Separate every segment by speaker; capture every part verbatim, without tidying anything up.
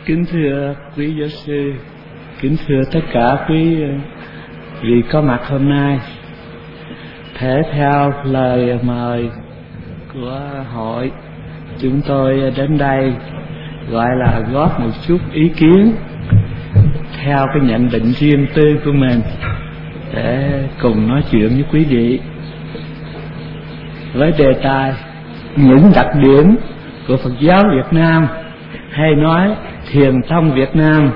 Speaker 1: Kính thưa quý giáo sư, kính thưa tất cả quý vị có mặt hôm nay. Thể theo lời mời của hội, chúng tôi đến đây gọi là góp một chút ý kiến theo cái nhận định riêng tư của mình để cùng nói chuyện với quý vị với đề tài những đặc điểm của Phật giáo Việt Nam, hay nói thiền tông Việt Nam.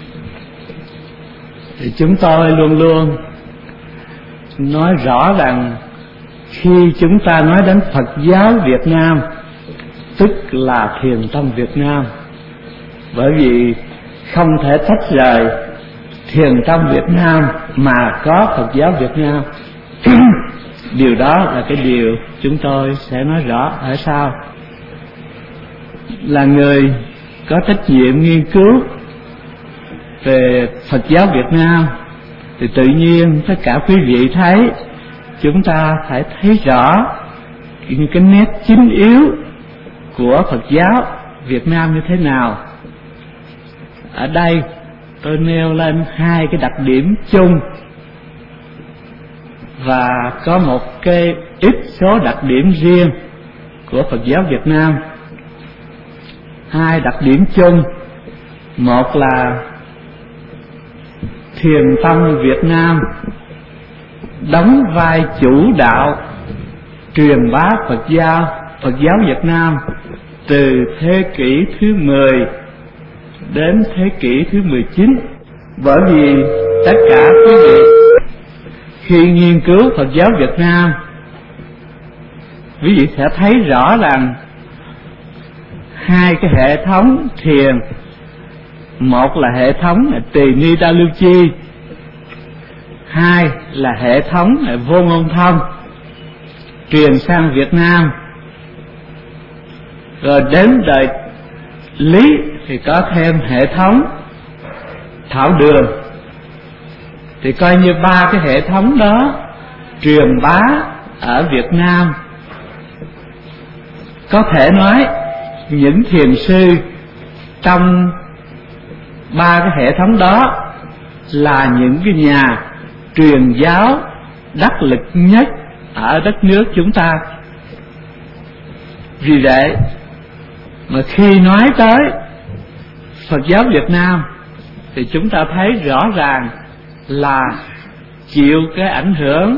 Speaker 1: Thì chúng tôi luôn luôn nói rõ rằng khi chúng ta nói đến Phật giáo Việt Nam tức là thiền tông Việt Nam, bởi vì không thể tách rời thiền tông Việt Nam mà có Phật giáo Việt Nam. Điều đó là cái điều chúng tôi sẽ nói rõ ở sau. Là người có trách nhiệm nghiên cứu về Phật giáo Việt Nam thì tự nhiên tất cả quý vị thấy chúng ta phải thấy rõ những cái nét chính yếu của Phật giáo Việt Nam như thế nào. Ở đây tôi nêu lên hai cái đặc điểm chung và có một cái ít số đặc điểm riêng của Phật giáo Việt Nam. Hai đặc điểm chung, một là thiền tông Việt Nam đóng vai chủ đạo truyền bá Phật giáo Phật giáo Việt Nam từ thế kỷ thứ mười đến thế kỷ thứ mười chín. Bởi vì tất cả quý vị khi nghiên cứu Phật giáo Việt Nam, quý vị sẽ thấy rõ rằng hai cái hệ thống thiền, một là hệ thống Tỳ Ni Đa Lưu Chi, hai là hệ thống Vô Ngôn Thông truyền sang Việt Nam. Rồi đến đời Lý thì có thêm hệ thống Thảo Đường. Thì coi như ba cái hệ thống đó truyền bá ở Việt Nam. Có thể nói những thiền sư trong ba cái hệ thống đó là những cái nhà truyền giáo đắc lực nhất ở đất nước chúng ta. Vì vậy mà khi nói tới Phật giáo Việt Nam thì chúng ta thấy rõ ràng là chịu cái ảnh hưởng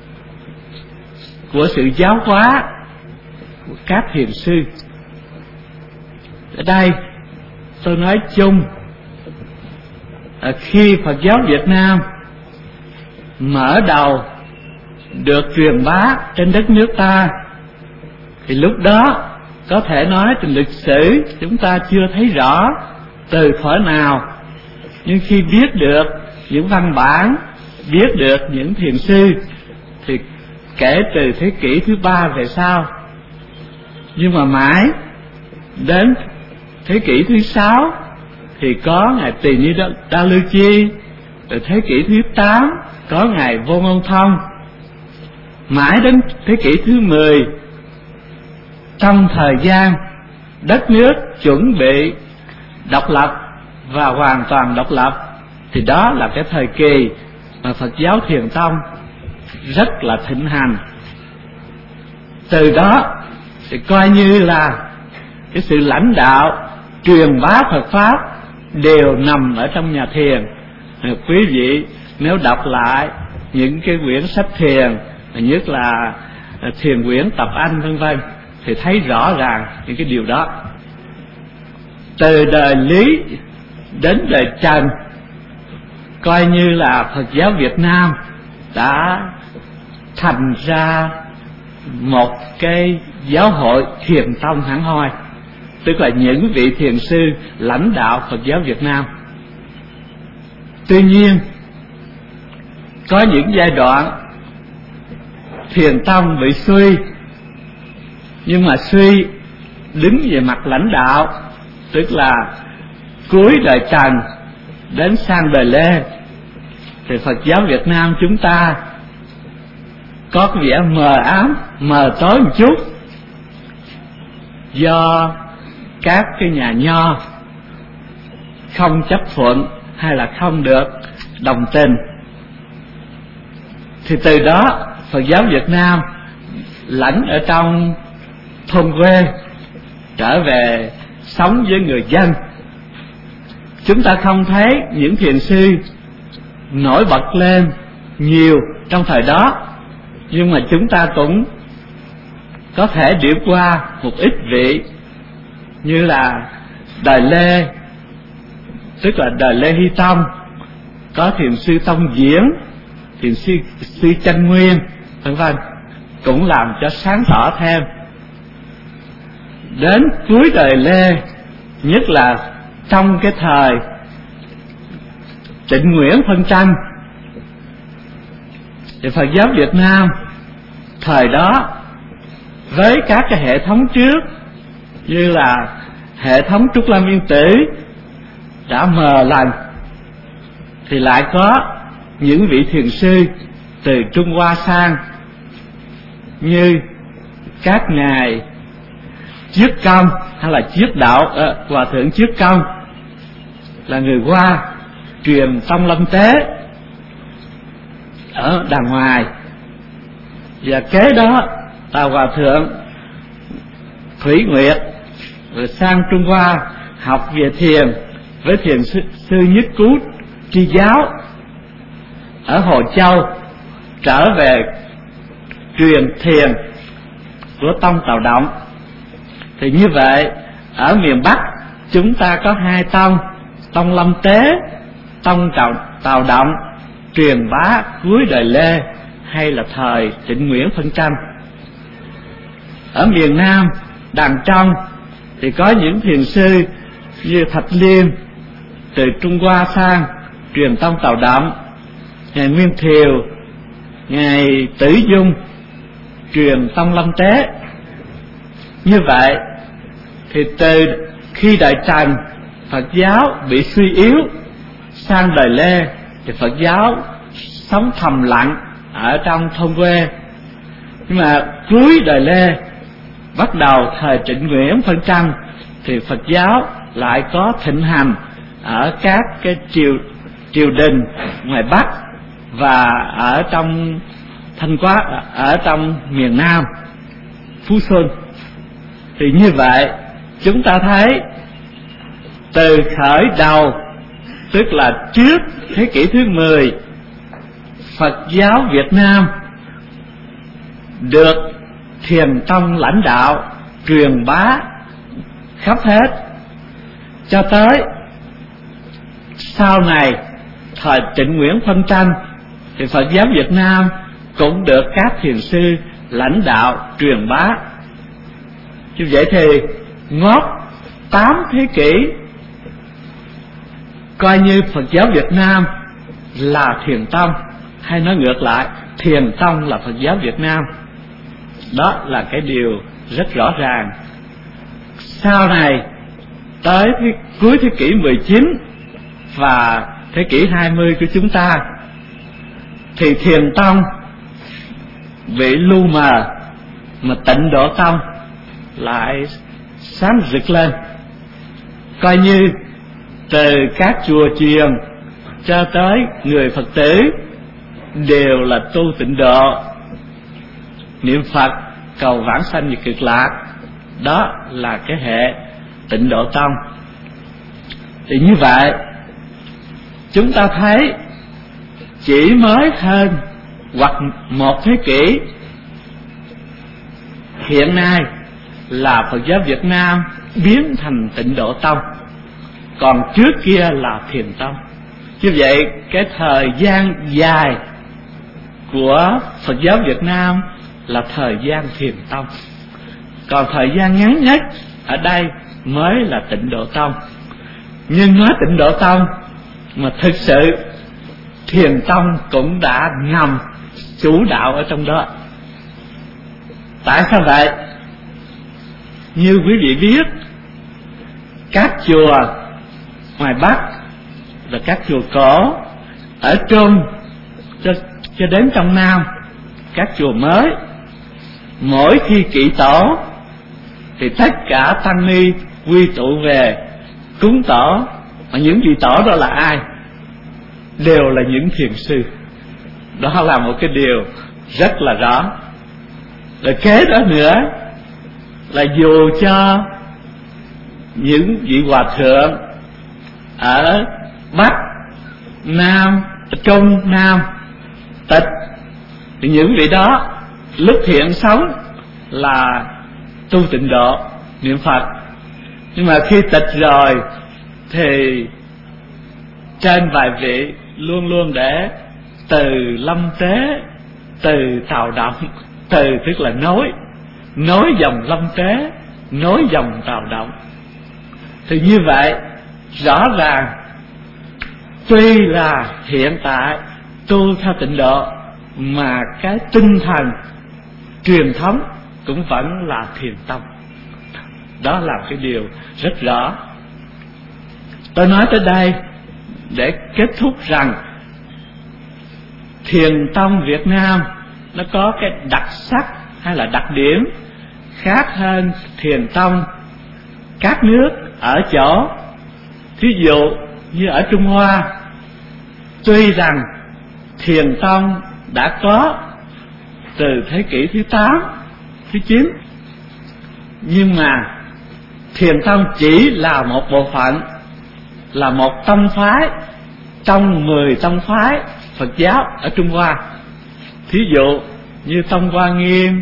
Speaker 1: của sự giáo hóa của các thiền sư. Ở đây tôi nói chung, khi Phật giáo Việt Nam mở đầu được truyền bá trên đất nước ta thì lúc đó có thể nói trên lịch sử chúng ta chưa thấy rõ từ thuở nào, nhưng khi biết được những văn bản, biết được những thiền sư thì kể từ thế kỷ thứ ba về sau. Nhưng mà mãi đến thế kỷ thứ sáu thì có ngài Tỳ Ni Đa Lưu Chi, từ thế kỷ thứ tám có ngài Vô Ngôn Thông, mãi đến thế kỷ thứ mười, trong thời gian đất nước chuẩn bị độc lập và hoàn toàn độc lập, thì đó là cái thời kỳ mà Phật giáo Thiền Tông rất là thịnh hành. Từ đó thì coi như là cái sự lãnh đạo truyền bá Phật pháp đều nằm ở trong nhà thiền. Quý vị nếu đọc lại những cái quyển sách thiền, nhất là Thiền Quyển Tập Anh vân vân, thì thấy rõ ràng những cái điều đó. Từ đời Lý đến đời Trần, coi như là Phật giáo Việt Nam đã thành ra một cái giáo hội thiền tông hẳn hoi, tức là những vị thiền sư lãnh đạo Phật giáo Việt Nam. Tuy nhiên có những giai đoạn thiền tông bị suy, nhưng mà suy đứng về mặt lãnh đạo, tức là cuối đời Trần đến sang đời Lê thì Phật giáo Việt Nam chúng ta có cái vẻ mờ ám, mờ tối một chút, do các cái nhà nho không chấp thuận hay là không được đồng tình. Thì từ đó Phật giáo Việt Nam lẫn ở trong thôn quê trở về sống với người dân. Chúng ta không thấy những thiền sư nổi bật lên nhiều trong thời đó, nhưng mà chúng ta cũng có thể điểm qua một ít vị, như là đời Lê, tức là đời Lê Hy Tông, có thiền sư Tông Diễn, thiền sư, sư Chân Nguyên, vân vân, cũng làm cho sáng tỏ thêm. Đến cuối đời Lê, nhất là trong cái thời Trịnh Nguyễn phân tranh, thì Phật giáo Việt Nam thời đó với các cái hệ thống trước như là hệ thống Trúc Lâm Yên Tử đã mờ lần, thì lại có những vị thiền sư từ Trung Hoa sang, như các ngài Chiết Công hay là Chiết Đạo, à, Hòa thượng Chiết Công là người Hoa truyền tông lâm tế ở đàng ngoài, và kế đó là Hòa thượng Thủy Nguyệt rồi sang Trung Hoa học về thiền với thiền sư, sư Nhất Cú Tri Giáo ở Hồ Châu, trở về truyền thiền của tông Tào Động. Thì như vậy ở miền Bắc chúng ta có hai tông, tông Lâm Tế, tông Tào Động, truyền bá cuối đời Lê hay là thời Trịnh Nguyễn phân tranh. Ở miền Nam đằng trong thì có những thiền sư như Thạch Liêm từ Trung Hoa sang truyền tông Tào Động, ngài Nguyên Thiều, ngài Tử Dung truyền tông Lâm Tế. Như vậy thì từ khi Đại Trần Phật giáo bị suy yếu, sang đời Lê thì Phật giáo sống thầm lặng ở trong thôn quê. Nhưng mà cuối đời Lê, bắt đầu thời Trịnh Nguyễn phân tranh, thì Phật giáo lại có thịnh hành ở các cái triều triều đình ngoài Bắc và ở trong Thanh Hóa, ở trong miền Nam Phú Xuân. Thì như vậy chúng ta thấy từ khởi đầu, tức là trước thế kỷ thứ mười, Phật giáo Việt Nam được Thiền Tông lãnh đạo truyền bá khắp hết, cho tới sau này thời Trịnh Nguyễn phân tranh thì Phật giáo Việt Nam cũng được các thiền sư lãnh đạo truyền bá. Như vậy thì ngót tám thế kỷ, coi như Phật giáo Việt Nam là Thiền Tông, hay nói ngược lại, Thiền Tông là Phật giáo Việt Nam. Đó là cái điều rất rõ ràng. Sau này tới thế, cuối thế kỷ mười chín và thế kỷ hai mươi của chúng ta, thì Thiền Tông bị lu mờ, mà Tịnh Độ Tông lại sáng rực lên. Coi như từ các chùa chiền cho tới người Phật tử đều là tu tịnh độ, niệm Phật cầu vãng sanh về cực lạc. Đó là cái hệ Tịnh Độ Tông. Thì như vậy chúng ta thấy chỉ mới hơn hoặc một thế kỷ hiện nay là Phật giáo Việt Nam biến thành Tịnh Độ Tông, còn trước kia là Thiền Tông. Như vậy cái thời gian dài của Phật giáo Việt Nam là thời gian Thiền Tông, còn thời gian ngắn nhất ở đây mới là Tịnh Độ Tông. Nhưng nói Tịnh Độ Tông mà thực sự Thiền Tông cũng đã ngầm chủ đạo ở trong đó. Tại sao vậy? Như quý vị biết, các chùa ngoài Bắc và các chùa cổ ở Trung cho, cho đến trong Nam, các chùa mới, mỗi khi kỵ tổ thì tất cả tăng ni quy tụ về cúng tổ Mà những vị tổ đó là ai? Đều là những thiền sư. Đó là một cái điều rất là rõ. Rồi kế đó nữa là dù cho những vị hòa thượng ở Bắc, Nam, Trung, Nam tịch, thì những vị đó lúc hiện sống là tu tịnh độ, niệm Phật. Nhưng mà khi tịch rồi thì trên vài vị luôn luôn để từ lâm tế, từ tào động, từ tức là nối nối dòng lâm tế, nối dòng tào động. Thì như vậy rõ ràng tuy là hiện tại tu theo tịnh độ mà cái tinh thần truyền thống cũng vẫn là thiền tông. Đó là cái điều rất rõ. Tôi nói tới đây để kết thúc rằng thiền tông Việt Nam nó có cái đặc sắc hay là đặc điểm khác hơn thiền tông các nước ở chỗ, thí dụ như ở Trung Hoa, tuy rằng thiền tông đã có từ thế kỷ thứ tám, thứ chín, nhưng mà thiền tông chỉ là một bộ phận, là một tông phái trong mười tông phái Phật giáo ở Trung Hoa. Thí dụ như tông Hoa Nghiêm,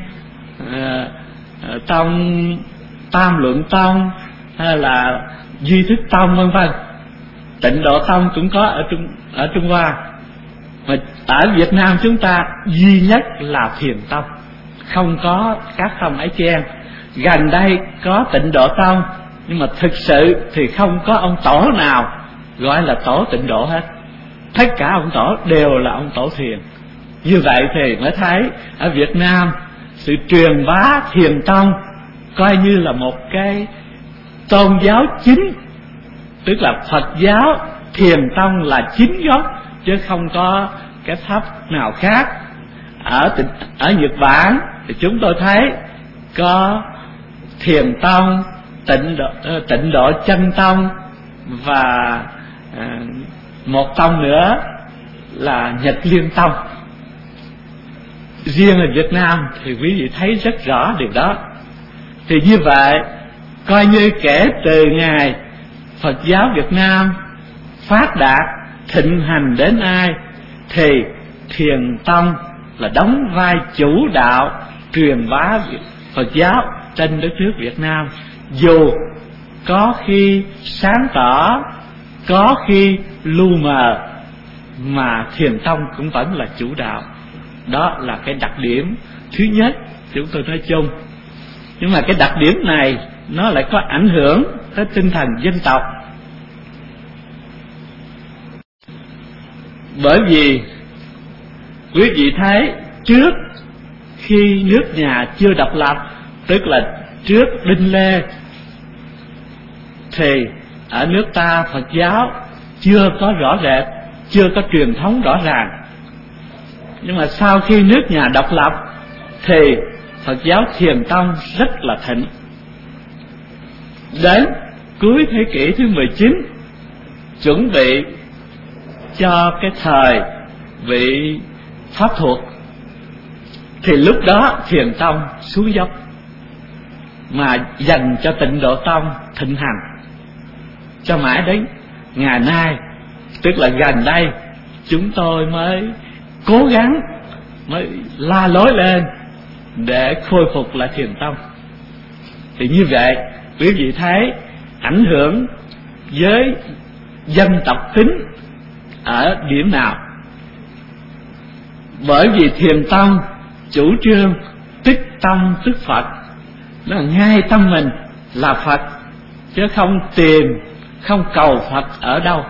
Speaker 1: tông Tam Luận Tông, hay là Duy Thức Tông, vân vân. Tịnh Độ Tông cũng có ở Trung ở Trung Hoa. Mà ở Việt Nam chúng ta duy nhất là Thiền Tông, không có các tông ấy chen. Gần đây có Tịnh Độ Tông, nhưng mà thực sự thì không có ông tổ nào gọi là tổ Tịnh Độ hết. Tất cả ông tổ đều là ông tổ thiền. Như vậy thì mới thấy ở Việt Nam sự truyền bá Thiền Tông coi như là một cái tôn giáo chính, tức là Phật giáo Thiền Tông là chính gốc, chứ không có cái pháp nào khác. Ở tịnh, ở Nhật Bản thì chúng tôi thấy có Thiền Tông, Tịnh Độ, Tịnh Độ Chân Tông và à, một tông nữa là Nhật Liên Tông. Riêng ở Việt Nam thì quý vị thấy rất rõ điều đó. Thì như vậy coi như kể từ ngày Phật giáo Việt Nam phát đạt thịnh hành đến ai thì Thiền Tông là đóng vai chủ đạo truyền bá Phật giáo trên đất nước Việt Nam. Dù có khi sáng tỏ, có khi lu mờ, mà Thiền Tông cũng vẫn là chủ đạo. Đó là cái đặc điểm thứ nhất chúng tôi nói chung. Nhưng mà cái đặc điểm này nó lại có ảnh hưởng tới tinh thần dân tộc. Bởi vì quý vị thấy trước khi nước nhà chưa độc lập, tức là trước Đinh Lê, thì ở nước ta Phật giáo chưa có rõ rệt, chưa có truyền thống rõ ràng. Nhưng mà sau khi nước nhà độc lập thì Phật giáo Thiền Tông rất là thịnh. Đến cuối thế kỷ thứ mười chín, chuẩn bị cho cái thời vị Pháp thuộc, thì lúc đó Thiền Tông xuống dốc, mà dành cho Tịnh Độ Tông thịnh hành cho mãi đến ngày nay. Tức là gần đây chúng tôi mới cố gắng, mới la lối lên để khôi phục lại Thiền Tông. Thì như vậy quý vị thấy ảnh hưởng với dân tộc tính ở điểm nào? Bởi vì Thiền Tông chủ trương tức tâm tức Phật, đó là ngay tâm mình là Phật, chứ không tìm, không cầu Phật ở đâu.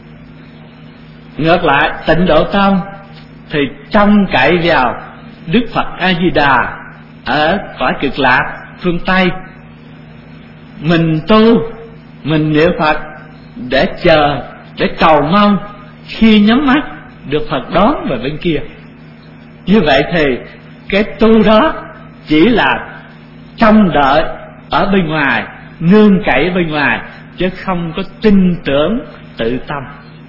Speaker 1: Ngược lại Tịnh Độ Tông thì trông cậy vào Đức Phật A Di Đà ở cõi Cực Lạc phương Tây. Mình tu, mình niệm Phật để chờ, để cầu mong khi nhắm mắt được Phật đón về bên kia. Như vậy thì cái tu đó chỉ là trông đợi ở bên ngoài, nương cậy bên ngoài, chứ không có tin tưởng tự tâm.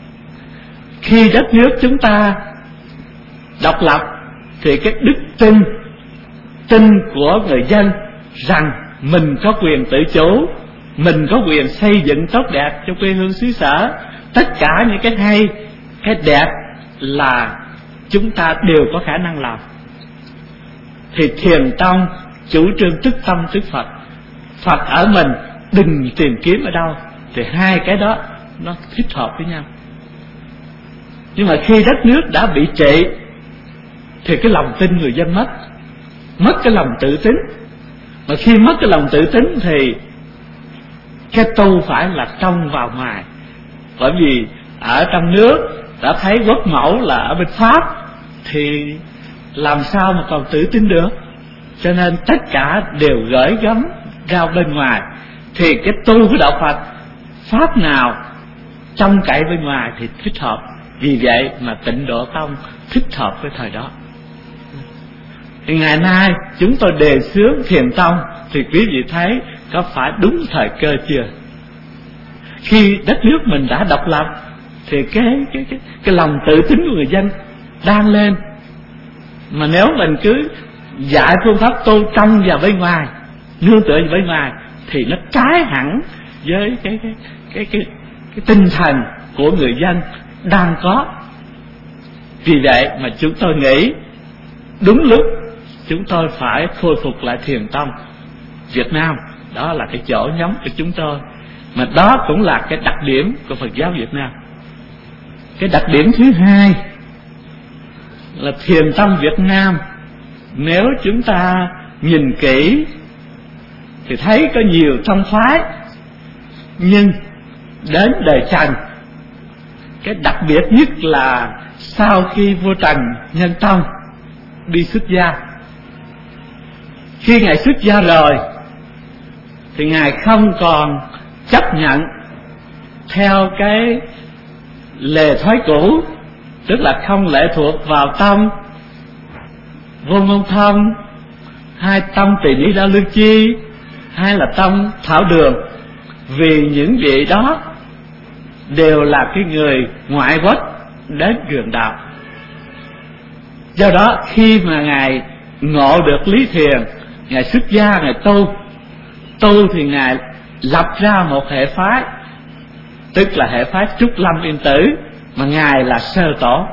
Speaker 1: Khi đất nước chúng ta độc lập thì cái đức tin tin của người dân rằng mình có quyền tự chủ, mình có quyền xây dựng tốt đẹp cho quê hương xứ sở, tất cả những cái hay, cái đẹp là chúng ta đều có khả năng làm. Thì Thiền tông chủ trương tức tâm tức Phật. Phật ở mình, đừng tìm kiếm ở đâu. Thì hai cái đó nó thích hợp với nhau. Nhưng mà khi đất nước đã bị trị thì cái lòng tin người dân mất, mất cái lòng tự tín. Mà khi mất cái lòng tự tín thì cái tu phải là trong vào ngoài. Bởi vì ở trong nước đã thấy quốc mẫu là ở bên Pháp thì làm sao mà còn tự tin được. Cho nên tất cả đều gửi gắm ra bên ngoài. Thì cái tu của đạo Phật, pháp nào trông cậy bên ngoài thì thích hợp. Vì vậy mà Tịnh Độ Tông thích hợp với thời đó. Thì ngày nay chúng tôi đề xướng Thiền tông thì quý vị thấy có phải đúng thời cơ chưa? Khi đất nước mình đã độc lập thì cái cái cái, cái lòng tự tín của người dân đang lên. Mà nếu mình cứ dạy phương pháp tu trong và bên ngoài, nương tựa bên ngoài, thì nó trái hẳn với cái cái cái cái, cái tinh thần của người dân đang có. Vì vậy mà chúng tôi nghĩ đúng lúc chúng tôi phải khôi phục lại Thiền tông Việt Nam. Đó là cái chỗ nhóm của chúng tôi. Mà đó cũng là cái đặc điểm của Phật giáo Việt Nam. Cái đặc điểm thứ hai là Thiền tông Việt Nam, nếu chúng ta nhìn kỹ thì thấy có nhiều tông phái, nhưng đến đời Trần, cái đặc biệt nhất là sau khi vua Trần Nhân Tông đi xuất gia, khi Ngài xuất gia rồi thì Ngài không còn chấp nhận theo cái lề thói cũ, tức là không lệ thuộc vào tông Vô Ngôn Thông, hay tông Tỳ Ni Đa Lương Chi, hay là tông Thảo Đường. Vì những vị đó đều là cái người ngoại quốc đến truyền đạo. Do đó khi mà Ngài ngộ được lý thiền, Ngài xuất gia, Ngài tu tu thì Ngài lập ra một hệ phái, tức là hệ phái Trúc Lâm Yên Tử, mà Ngài là sơ tổ.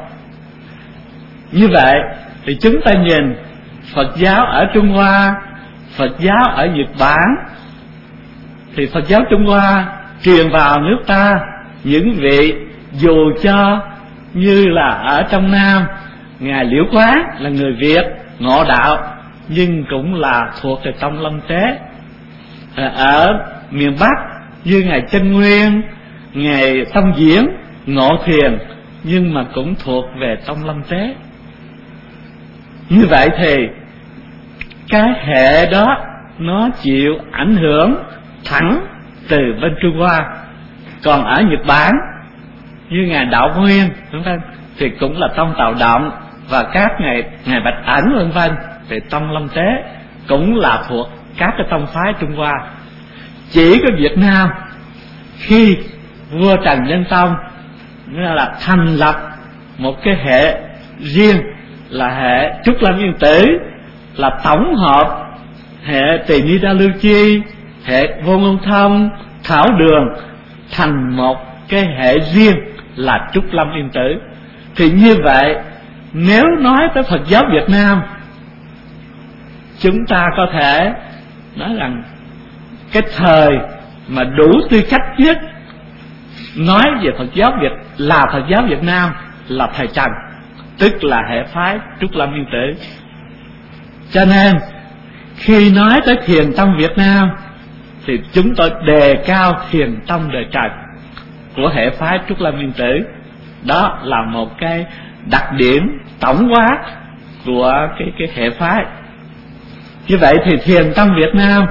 Speaker 1: Như vậy thì chúng ta nhìn Phật giáo ở Trung Hoa, Phật giáo ở Nhật Bản, thì Phật giáo Trung Hoa truyền vào nước ta những vị dù cho như là ở trong Nam, Ngài Liễu Quán là người Việt ngộ đạo, nhưng cũng là thuộc về tông Lâm Tế. Ở miền Bắc như Ngài Chân Nguyên, Ngài Tông Diễn ngộ thiền, nhưng mà cũng thuộc về tông Lâm Tế. Như vậy thì cái hệ đó nó chịu ảnh hưởng thẳng từ bên Trung Hoa. Còn ở Nhật Bản như Ngài Đạo Nguyên vân vân thì cũng là tông Tào Động, và các ngài ngài Bạch Ẩn vân vân thì tông Lâm Tế cũng là thuộc các cái tông phái Trung Hoa. Chỉ có Việt Nam khi vua Trần Nhân Tông là thành lập một cái hệ riêng là hệ Trúc Lâm Yên Tử, là tổng hợp hệ Tỳ Ni Đa Lương Chi, hệ Vô Ngôn Thông, Thảo Đường thành một cái hệ riêng là Trúc Lâm Yên Tử. Thì như vậy nếu nói tới Phật giáo Việt Nam, chúng ta có thể nói rằng cái thời mà đủ tư cách nhất nói về Phật giáo Việt là Phật giáo Việt Nam là thời Trần, tức là hệ phái Trúc Lâm Yên Tử. Cho nên khi nói tới Thiền tông Việt Nam thì chúng tôi đề cao Thiền tông đời Trần của hệ phái Trúc Lâm Yên Tử. Đó là một cái đặc điểm tổng quát của cái, cái hệ phái. Như vậy thì Thiền tông Việt Nam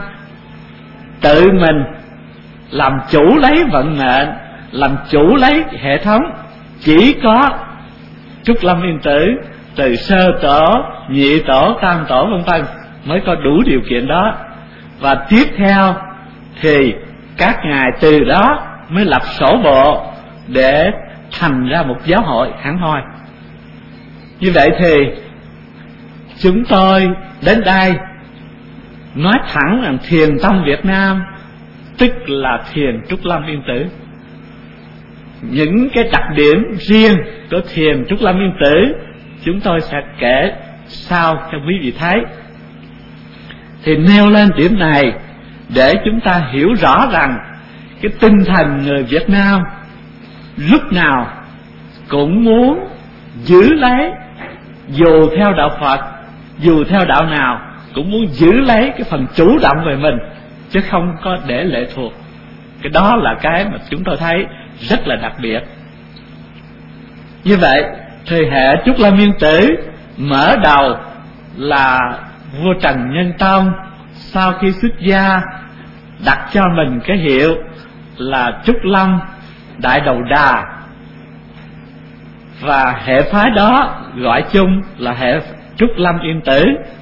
Speaker 1: tự mình làm chủ lấy vận mệnh, làm chủ lấy hệ thống. Chỉ có Trúc Lâm Yên Tử từ sơ tổ, nhị tổ, tam tổ vân vân mới có đủ điều kiện đó. Và tiếp theo thì các ngài từ đó mới lập sổ bộ để thành ra một giáo hội hẳn hoi. Như vậy thì chúng tôi đến đây nói thẳng rằng Thiền tông Việt Nam tức là Thiền Trúc Lâm Yên Tử. Những cái đặc điểm riêng của Thiền Trúc Lâm Yên Tử chúng tôi sẽ kể sau cho quý vị thấy. Thì nêu lên điểm này để chúng ta hiểu rõ rằng cái tinh thần người Việt Nam lúc nào cũng muốn giữ lấy, dù theo đạo Phật, dù theo đạo nào, cũng muốn giữ lấy cái phần chủ động về mình, chứ không có để lệ thuộc. Cái đó là cái mà chúng tôi thấy rất là đặc biệt. Như vậy, thời hệ Trúc Lâm Yên Tử mở đầu là vua Trần Nhân Tông, sau khi xuất gia đặt cho mình cái hiệu là Trúc Lâm Đại Đầu Đà, và hệ phái đó gọi chung là hệ Trúc Lâm Yên Tử.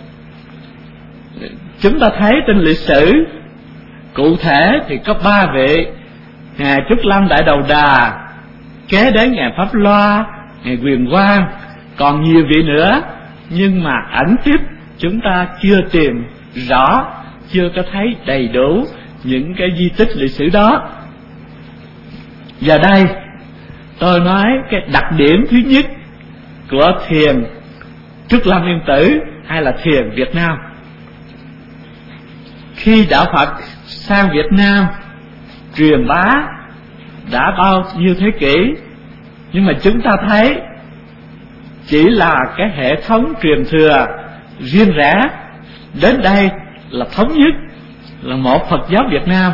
Speaker 1: Chúng ta thấy trên lịch sử cụ thể thì có ba vị: ngài Trúc Lâm Đại Đầu Đà, kế đến ngài Pháp Loa, ngài Quyền Quang, còn nhiều vị nữa, nhưng mà ẩn tiếp chúng ta chưa tìm rõ, chưa có thấy đầy đủ những cái di tích lịch sử đó. Giờ đây tôi nói cái đặc điểm thứ nhất của Thiền Trúc Lâm Yên Tử hay là Thiền Việt Nam. Khi đạo Phật sang Việt Nam truyền bá đã bao nhiêu thế kỷ, nhưng mà chúng ta thấy chỉ là cái hệ thống truyền thừa riêng rẽ. Đến đây là thống nhất, là một Phật giáo Việt Nam.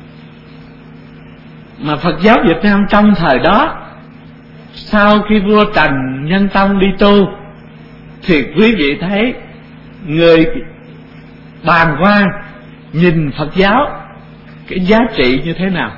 Speaker 1: Mà Phật giáo Việt Nam trong thời đó, sau khi vua Trần Nhân Tông đi tu, thì quý vị thấy người bàng quan nhìn Phật giáo cái giá trị như thế nào.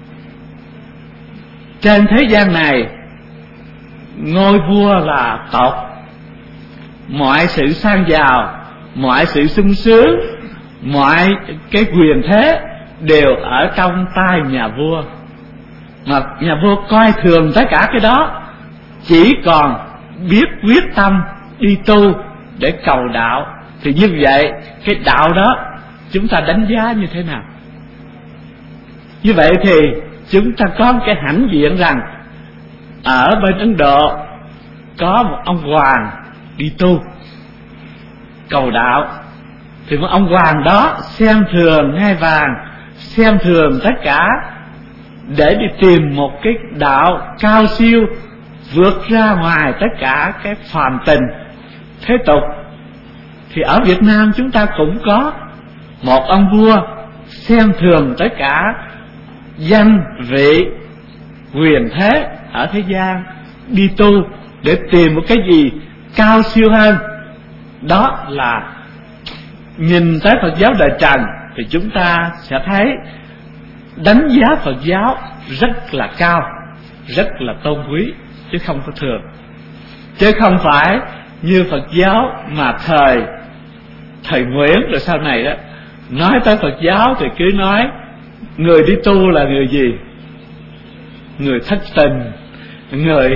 Speaker 1: Trên thế gian này, ngôi vua là tộc, mọi sự sang giàu, mọi sự sung sướng, mọi cái quyền thế đều ở trong tay nhà vua. Mà nhà vua coi thường tất cả cái đó, chỉ còn biết quyết tâm đi tu để cầu đạo. Thì như vậy cái đạo đó chúng ta đánh giá như thế nào? Như vậy thì chúng ta có một cái hãnh diện rằng ở bên Ấn Độ có một ông hoàng đi tu cầu đạo, thì một ông hoàng đó xem thường ngai vàng, xem thường tất cả để đi tìm một cái đạo cao siêu, vượt ra ngoài tất cả cái phàm tình thế tục. Thì ở Việt Nam chúng ta cũng có một ông vua xem thường tất cả danh vị quyền thế ở thế gian, đi tu để tìm một cái gì cao siêu hơn. Đó là nhìn tới Phật giáo đời Trần thì chúng ta sẽ thấy đánh giá Phật giáo rất là cao, rất là tôn quý, chứ không có thường. Chứ không phải như Phật giáo mà thời thời Nguyễn rồi sau này đó, nói tới Phật giáo thì cứ nói người đi tu là người gì? Người thất tình, người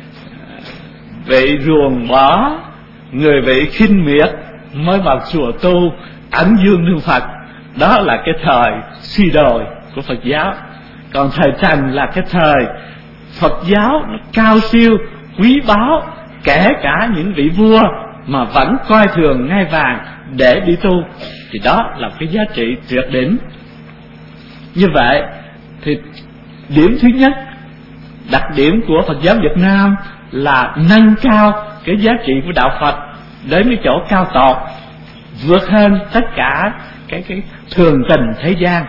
Speaker 1: bị ruồng bỏ, người bị khinh miệt mới vào chùa tu ẩn dương nương Phật. Đó là cái thời suy đồi của Phật giáo. Còn thời Trần là cái thời Phật giáo nó cao siêu, quý báu, kể cả những vị vua mà vẫn coi thường ngai vàng để đi tu. Thì đó là cái giá trị tuyệt đỉnh. Như vậy thì điểm thứ nhất, đặc điểm của Phật giáo Việt Nam là nâng cao cái giá trị của đạo Phật đến cái chỗ cao tột, vượt hơn tất cả cái cái thường tình thế gian.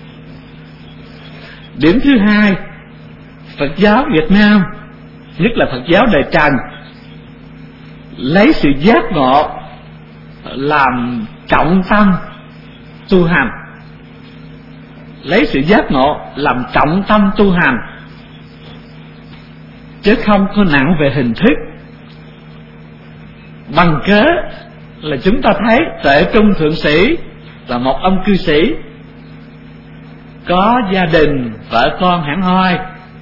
Speaker 1: Điểm thứ hai, Phật giáo Việt Nam, nhất là Phật giáo đời Trần, lấy sự giác ngộ làm trọng tâm tu hành. Lấy sự giác ngộ làm trọng tâm tu hành, chứ không có nặng về hình thức. Bằng cớ là chúng ta thấy Tuệ Trung Thượng Sĩ là một ông cư sĩ, có gia đình vợ con hẳn hoi,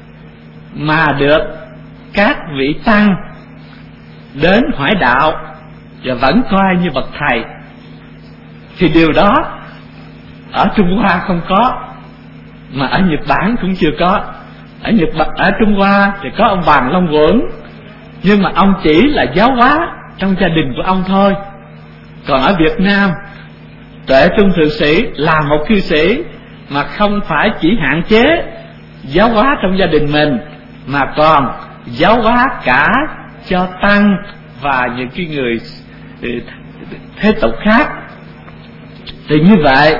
Speaker 1: mà được các vị tăng đến hỏi đạo và vẫn coi như bậc thầy, thì điều đó ở Trung Hoa không có, mà ở Nhật Bản cũng chưa có. Ở Nhật Bản, ở Trung Hoa thì có ông Bàn Long Quẩn, nhưng mà ông chỉ là giáo hóa trong gia đình của ông thôi. Còn ở Việt Nam, Tuệ Trung Thượng Sĩ là một cư sĩ mà không phải chỉ hạn chế giáo hóa trong gia đình mình, mà còn giáo hóa cả cho tăng và những cái người thế tục khác. Thì như vậy,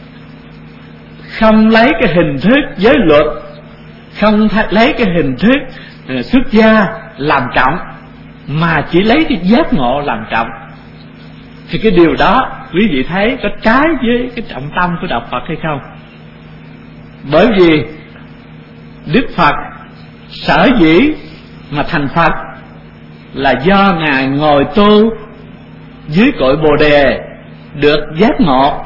Speaker 1: không lấy cái hình thức giới luật, không lấy cái hình thức xuất gia làm trọng, mà chỉ lấy cái giác ngộ làm trọng, thì cái điều đó quý vị thấy có trái với cái trọng tâm của đạo Phật hay không? Bởi vì Đức Phật sở dĩ mà thành Phật là do Ngài ngồi tu dưới cội Bồ Đề, được giác ngộ,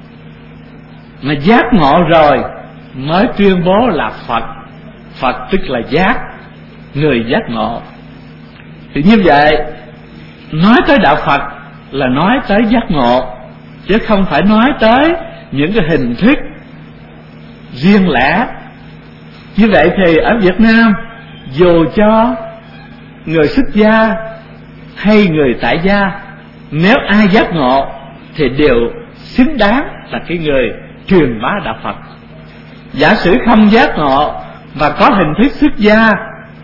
Speaker 1: mà giác ngộ rồi mới tuyên bố là Phật. Phật tức là giác, người giác ngộ. Thì như vậy, nói tới đạo Phật là nói tới giác ngộ, chứ không phải nói tới những cái hình thức riêng lẻ. Như vậy thì ở Việt Nam, dù cho người xuất gia hay người tại gia, nếu ai giác ngộ thì đều xứng đáng là cái người truyền bá đạo Phật. Giả sử không giác ngộ và có hình thức xuất gia,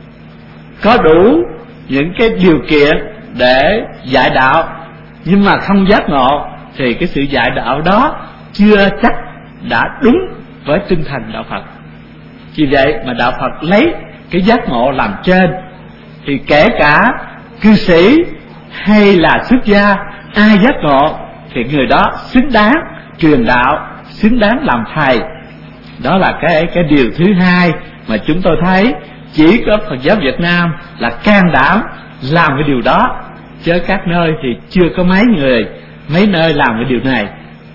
Speaker 1: có đủ những cái điều kiện để dạy đạo, nhưng mà không giác ngộ, thì cái sự dạy đạo đó chưa chắc đã đúng với tinh thần đạo Phật. Vì vậy mà đạo Phật lấy cái giác ngộ làm trên, thì kể cả cư sĩ hay là xuất gia, ai giác ngộ thì người đó xứng đáng truyền đạo, xứng đáng làm thầy. Đó là cái cái điều thứ hai mà chúng tôi thấy chỉ có Phật giáo Việt Nam là can đảm làm cái điều đó, chứ các nơi thì chưa có mấy người, mấy nơi làm cái điều này.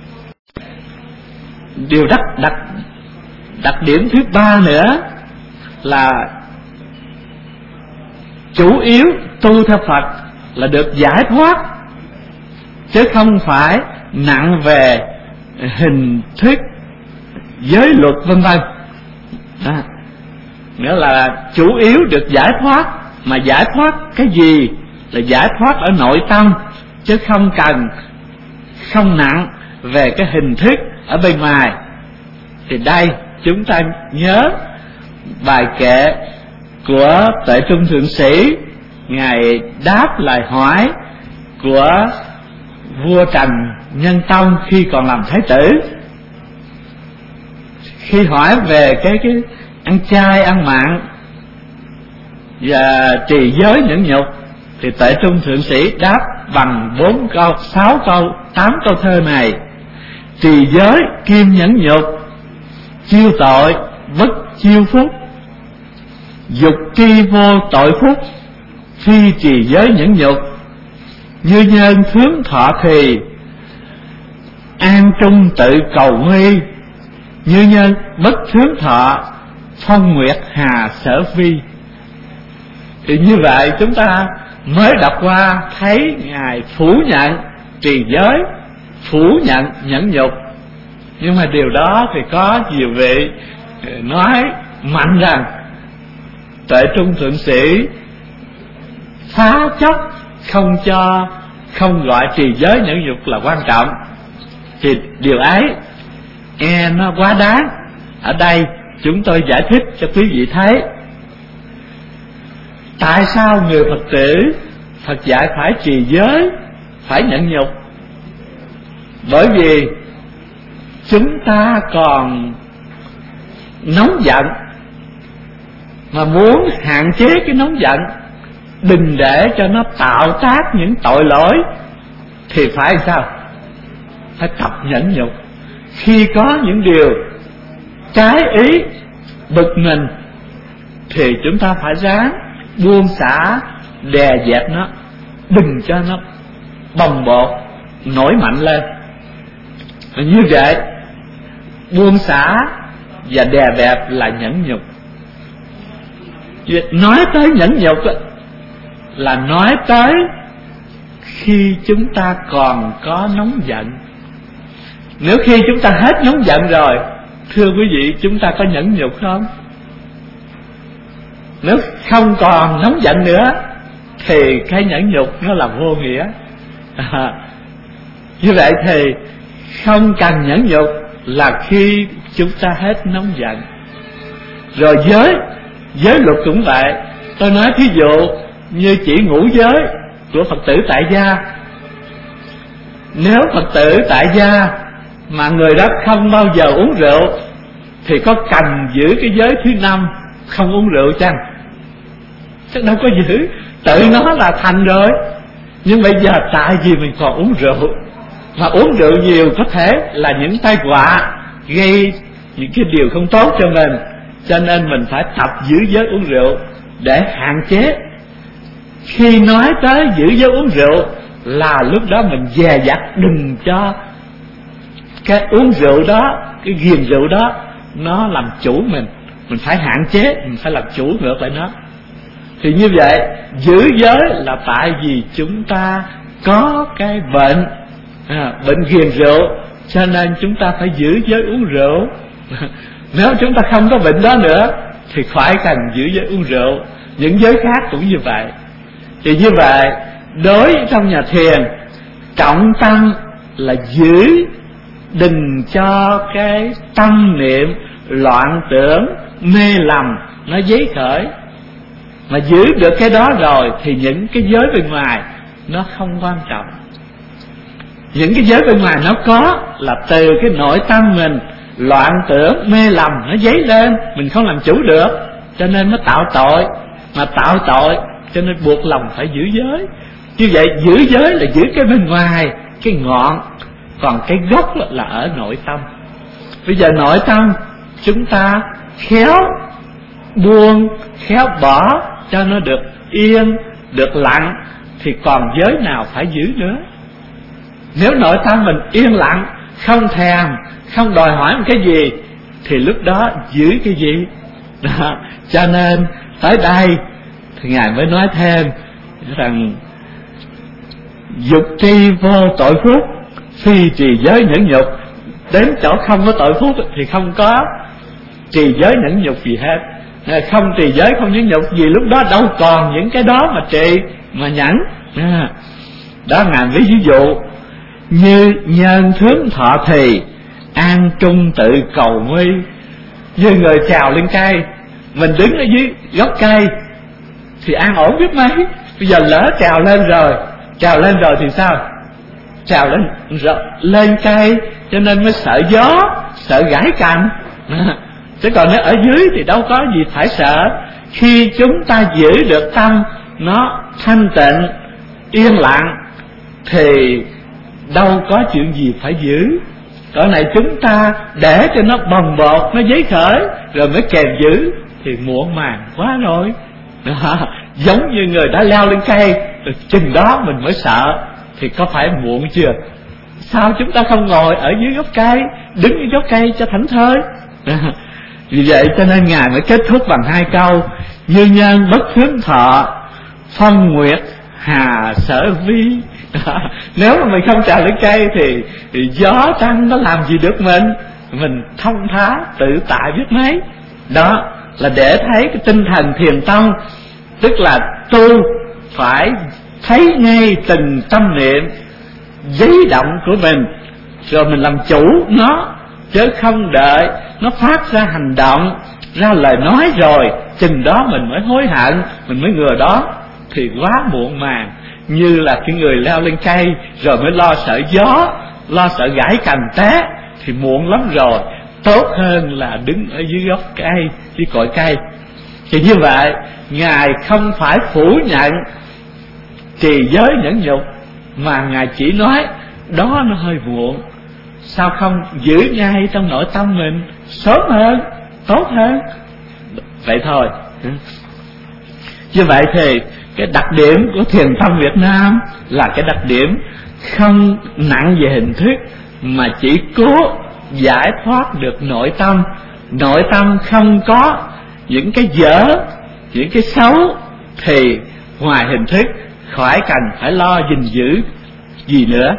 Speaker 1: Điều đặc đặc đặc điểm thứ ba nữa là chủ yếu tu theo Phật là được giải thoát, chứ không phải nặng về hình thức giới luật vân vân. Nghĩa là chủ yếu được giải thoát, mà giải thoát cái gì là giải thoát ở nội tâm, chứ không cần, không nặng về cái hình thức ở bên ngoài. Thì đây chúng ta nhớ bài kệ của Tuệ Trung Thượng Sĩ, Ngài đáp lời hỏi của vua Trần Nhân Tông khi còn làm thái tử. Khi hỏi về cái cái ăn chay ăn mặn và trì giới nhẫn nhục, thì Tuệ Trung Thượng Sĩ đáp bằng bốn câu, sáu câu, tám câu thơ này: trì giới kim nhẫn nhục, chiêu tội bất chiêu phúc, dục tri vô tội phúc, phi trì giới nhẫn nhục, như nhân thướng thọ thì, an trung tự cầu nguy, như nhân bất thướng thọ, phong nguyệt hà sở vi. Thì như vậy chúng ta mới đọc qua thấy Ngài phủ nhận trì giới, phủ nhận nhẫn nhục. Nhưng mà điều đó thì có nhiều vị nói mạnh rằng Tuệ Trung Thượng Sĩ phá chóc không cho, không gọi trì giới nhẫn nhục là quan trọng. Thì điều ấy nghe nó quá đáng. Ở đây chúng tôi giải thích cho quý vị thấy tại sao người Phật tử Phật dạy phải trì giới, phải nhẫn nhục. Bởi vì chúng ta còn nóng giận, mà muốn hạn chế cái nóng giận, đừng để cho nó tạo tác những tội lỗi, thì phải sao? Phải tập nhẫn nhục. Khi có những điều trái ý, bực mình, thì chúng ta phải ráng buông xả, đè dẹp nó, đừng cho nó bồng bột, nổi mạnh lên. Như vậy buông xả và đè bẹp là nhẫn nhục. Nói tới nhẫn nhục là nói tới khi chúng ta còn có nóng giận. Nếu khi chúng ta hết nóng giận rồi, thưa quý vị, chúng ta có nhẫn nhục không? Nếu không còn nóng giận nữa thì cái nhẫn nhục nó là vô nghĩa. à, Như vậy thì không cần nhẫn nhục là khi chúng ta hết nóng giận. Rồi giới Giới luật cũng vậy. Tôi nói thí dụ như chỉ ngũ giới của Phật tử tại gia. Nếu Phật tử tại gia mà người đó không bao giờ uống rượu thì có cần giữ cái giới thứ năm không uống rượu chăng? Chắc đâu có giữ, tự nó là thành rồi. Nhưng bây giờ tại vì mình còn uống rượu, mà uống rượu nhiều có thể là những tai họa, gây những cái điều không tốt cho mình, cho nên mình phải tập giữ giới uống rượu để hạn chế. Khi nói tới giữ giới uống rượu là lúc đó mình dè dặt đừng cho cái uống rượu đó, cái ghiền rượu đó nó làm chủ mình. Mình phải hạn chế, mình phải làm chủ ngược lại nó. Thì như vậy giữ giới là tại vì chúng ta có cái bệnh à, bệnh ghiền rượu, cho nên chúng ta phải giữ giới uống rượu. Nếu chúng ta không có bệnh đó nữa thì khỏi cần giữ giới uống rượu. Những giới khác cũng như vậy. Thì như vậy đối trong nhà thiền, trọng tâm là giữ đừng cho cái tâm niệm loạn tưởng mê lầm nó dấy khởi. Mà giữ được cái đó rồi thì những cái giới bên ngoài nó không quan trọng. Những cái giới bên ngoài nó có là từ cái nội tâm mình loạn tưởng mê lầm nó dấy lên, mình không làm chủ được, cho nên nó tạo tội. Mà tạo tội cho nên buộc lòng phải giữ giới. Như vậy giữ giới là giữ cái bên ngoài, cái ngọn, còn cái gốc là ở nội tâm. Bây giờ nội tâm chúng ta khéo buông, khéo bỏ cho nó được yên, được lặng thì còn giới nào phải giữ nữa. Nếu nội tâm mình yên lặng, không thèm, không đòi hỏi một cái gì thì lúc đó giữ cái gì đó. Cho nên tới đây thì Ngài mới nói thêm rằng dục tri vô tội phúc, phi trì giới nhẫn nhục. Đến chỗ không có tội phúc thì không có trì giới nhẫn nhục gì hết. Không trì giới không nhẫn nhục gì, lúc đó đâu còn những cái đó mà trì mà nhẫn. Đó Ngài ví ví dụ như nhân thướng thọ thì an trung tự cầu nguy. Như người trèo lên cây, mình đứng ở dưới gốc cây thì an ổn biết mấy. Bây giờ lỡ trèo lên rồi, trèo lên rồi thì sao? Trèo lên rồi, lên cây cho nên mới sợ gió, sợ gãy cành. Chứ còn nếu ở dưới thì đâu có gì phải sợ. Khi chúng ta giữ được tâm nó thanh tịnh, yên lặng thì đâu có chuyện gì phải giữ. Cỡ này chúng ta để cho nó bồng bột, nó dấy khởi rồi mới kèm giữ thì muộn màng quá rồi. Đó, giống như người đã leo lên cây, chừng đó mình mới sợ thì có phải muộn chưa? Sao chúng ta không ngồi ở dưới gốc cây, đứng dưới gốc cây cho thảnh thơi? Vì vậy cho nên Ngài mới kết thúc bằng hai câu: như nhân bất thướng thọ, phong nguyệt hà sở vi. Nếu mà mình không trèo lên cây thì, thì gió trăng nó làm gì được mình. Mình thông thá tự tại biết mấy. Đó là để thấy cái tinh thần thiền tông, tức là tu phải thấy ngay từng tâm niệm giấy động của mình, rồi mình làm chủ nó, chứ không đợi nó phát ra hành động, ra lời nói rồi chừng đó mình mới hối hận, mình mới ngừa đó thì quá muộn màng. Như là cái người leo lên cây rồi mới lo sợ gió, lo sợ gãy cành té thì muộn lắm rồi. Tốt hơn là đứng ở dưới gốc cây, dưới cội cây. Thì như vậy Ngài không phải phủ nhận trì giới nhẫn nhục, mà Ngài chỉ nói đó nó hơi muộn, sao không giữ ngay trong nội tâm mình sớm hơn, tốt hơn. Vậy thôi. Như vậy thì cái đặc điểm của thiền tông Việt Nam là cái đặc điểm không nặng về hình thức, mà chỉ cố giải thoát được nội tâm nội tâm không có những cái dở, những cái xấu, thì ngoài hình thức khỏi cần phải lo gìn giữ gì nữa.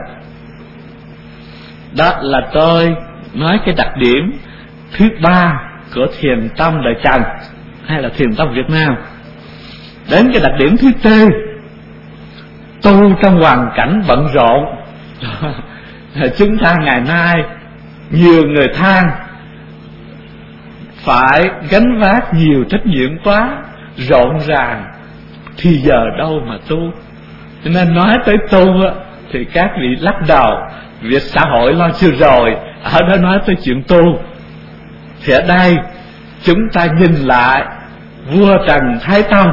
Speaker 1: Đó là tôi nói cái đặc điểm thứ ba của thiền tông đời Trần hay là thiền tông Việt Nam. Đến cái đặc điểm thứ tư, tu trong hoàn cảnh bận rộn. Chúng ta ngày nay nhiều người than phải gánh vác nhiều trách nhiệm quá, rộn ràng thì giờ đâu mà tu. Cho nên nói tới tu thì các vị lắc đầu, việc xã hội lo chưa rồi, ở đó nói tới chuyện tu. Thì ở đây chúng ta nhìn lại vua Trần Thái Tông,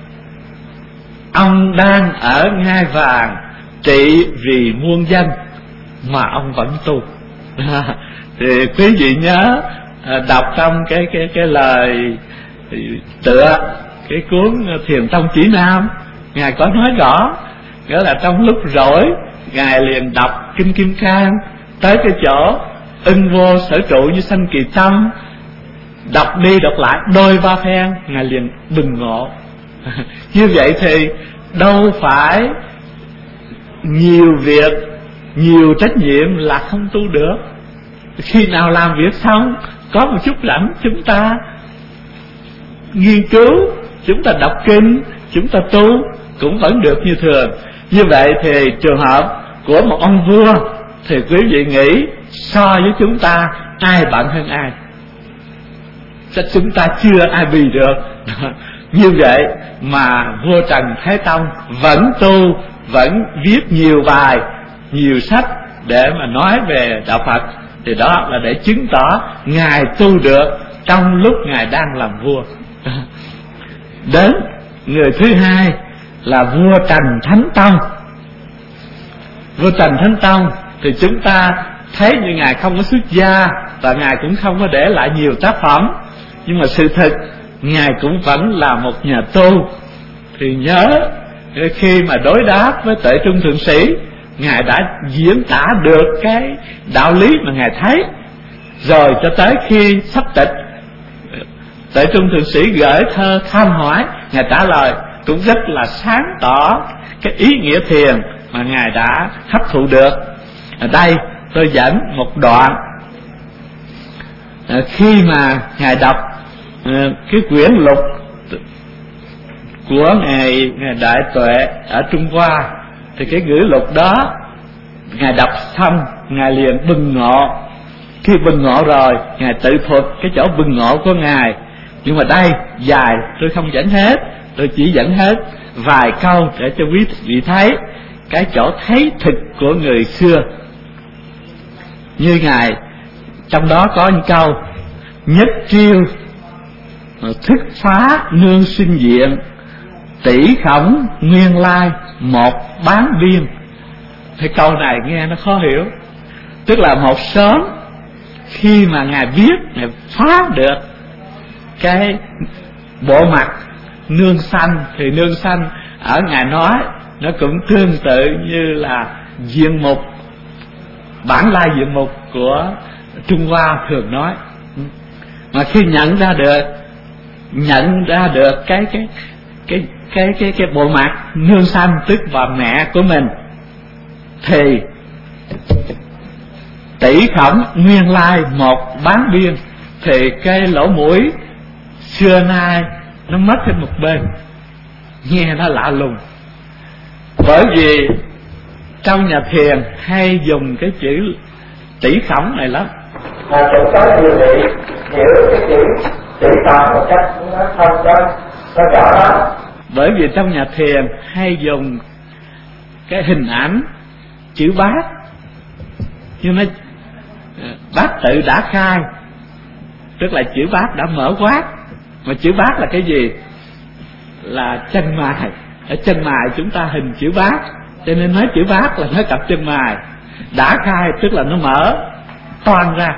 Speaker 1: ông đang ở ngai vàng trị vì muôn dân mà ông vẫn tu. Thì quý vị nhớ đọc trong cái cái cái lời tựa cái cuốn Thiền Tông Chỉ Nam, ngài có nói rõ, nghĩa là trong lúc rỗi ngài liền đọc kinh Kim Cang tới cái chỗ ưng vô sở trụ như sanh kỳ tâm, đọc đi đọc lại đôi ba phen ngài liền bừng ngộ. Như vậy thì đâu phải nhiều việc, nhiều trách nhiệm là không tu được. Khi nào làm việc xong có một chút rảnh, chúng ta nghiên cứu, chúng ta đọc kinh, chúng ta tu cũng vẫn được như thường. Như vậy thì trường hợp của một ông vua thì quý vị nghĩ so với chúng ta ai bận hơn ai? Chắc chúng ta chưa ai bì được. Như vậy mà vua Trần Thái Tông vẫn tu, vẫn viết nhiều bài, nhiều sách để mà nói về đạo Phật. Thì đó là để chứng tỏ ngài tu được trong lúc ngài đang làm vua. Đến người thứ hai là vua Trần Thánh Tông. Vua Trần Thánh Tông thì chúng ta thấy như ngài không có xuất gia và ngài cũng không có để lại nhiều tác phẩm, nhưng mà sự thật ngài cũng vẫn là một nhà tu. Thì nhớ khi mà đối đáp với Tệ Trung Thượng Sĩ, ngài đã diễn tả được cái đạo lý mà ngài thấy. Rồi cho tới khi sắp tịch, Tệ Trung Thượng Sĩ gửi thơ thăm hỏi, ngài trả lời cũng rất là sáng tỏ cái ý nghĩa thiền mà ngài đã hấp thụ được. Ở đây tôi dẫn một đoạn khi mà ngài đọc cái quyển lục của ngài, ngài Đại Tuệ ở Trung Hoa. Thì cái ngữ lục đó ngài đọc xong ngài liền bừng ngộ. Khi bừng ngộ rồi ngài tự thuật cái chỗ bừng ngộ của ngài. Nhưng mà đây dài tôi không dẫn hết, tôi chỉ dẫn hết vài câu để cho quý vị thấy cái chỗ thấy thực của người xưa. Như ngài trong đó có những câu: nhất triêu thức phá nương sinh diện, tỷ khổng nguyên lai một bán biên. Thì câu này nghe nó khó hiểu. Tức là một sớm khi mà ngài biết, ngài phá được cái bộ mặt nương sanh, thì nương sanh ở ngài nói nó cũng tương tự như là diện mục, bản lai diện mục của Trung Hoa thường nói. Mà khi nhận ra được, nhận ra được cái cái cái cái cái cái bộ mặt nương sanh, tức bà mẹ của mình, thì tỷ khổng nguyên lai một bán biên. Thì cái lỗ mũi xưa nay nó mất thêm một bên, nghe nó lạ lùng. Bởi vì trong nhà thiền hay dùng cái chữ tỷ khổng này lắm.
Speaker 2: Mà cũng có nhiều vị hiểu cái chữ tỷ khổng một cách nó không có nó rõ lắm.
Speaker 1: Bởi vì trong nhà thiền hay dùng cái hình ảnh chữ bát, nhưng mà bát tự đã khai, tức là chữ bát đã mở quát. Mà chữ bát là cái gì? Là chân mài. Ở chân mài chúng ta hình chữ bát, cho nên nói chữ bát là nói cặp chân mài. Đã khai tức là nó mở toan ra.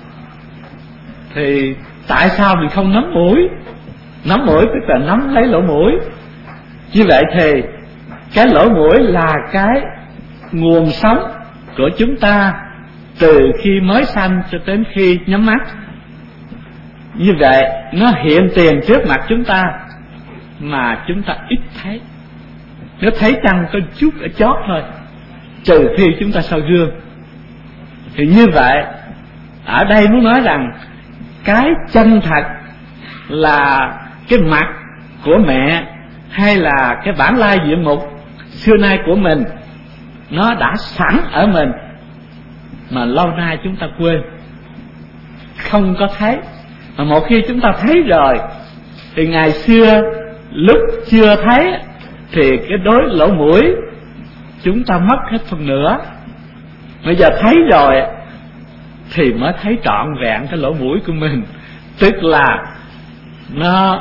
Speaker 1: Thì tại sao mình không nắm mũi? Nắm mũi tức là nắm lấy lỗ mũi. Như vậy thì cái lỗ mũi là cái nguồn sống của chúng ta từ khi mới sanh cho đến khi nhắm mắt. Như vậy nó hiện tiền trước mặt chúng ta mà chúng ta ít thấy. Nếu thấy trăng có chút ở chót thôi, trừ khi chúng ta soi gương. Thì như vậy ở đây muốn nói rằng cái chân thật là cái mặt của mẹ hay là cái bản lai diện mục xưa nay của mình, nó đã sẵn ở mình mà lâu nay chúng ta quên, không có thấy. Mà một khi chúng ta thấy rồi thì ngày xưa lúc chưa thấy thì cái đối lỗ mũi chúng ta mất hết phần nữa. Bây giờ thấy rồi thì mới thấy trọn vẹn cái lỗ mũi của mình, tức là nó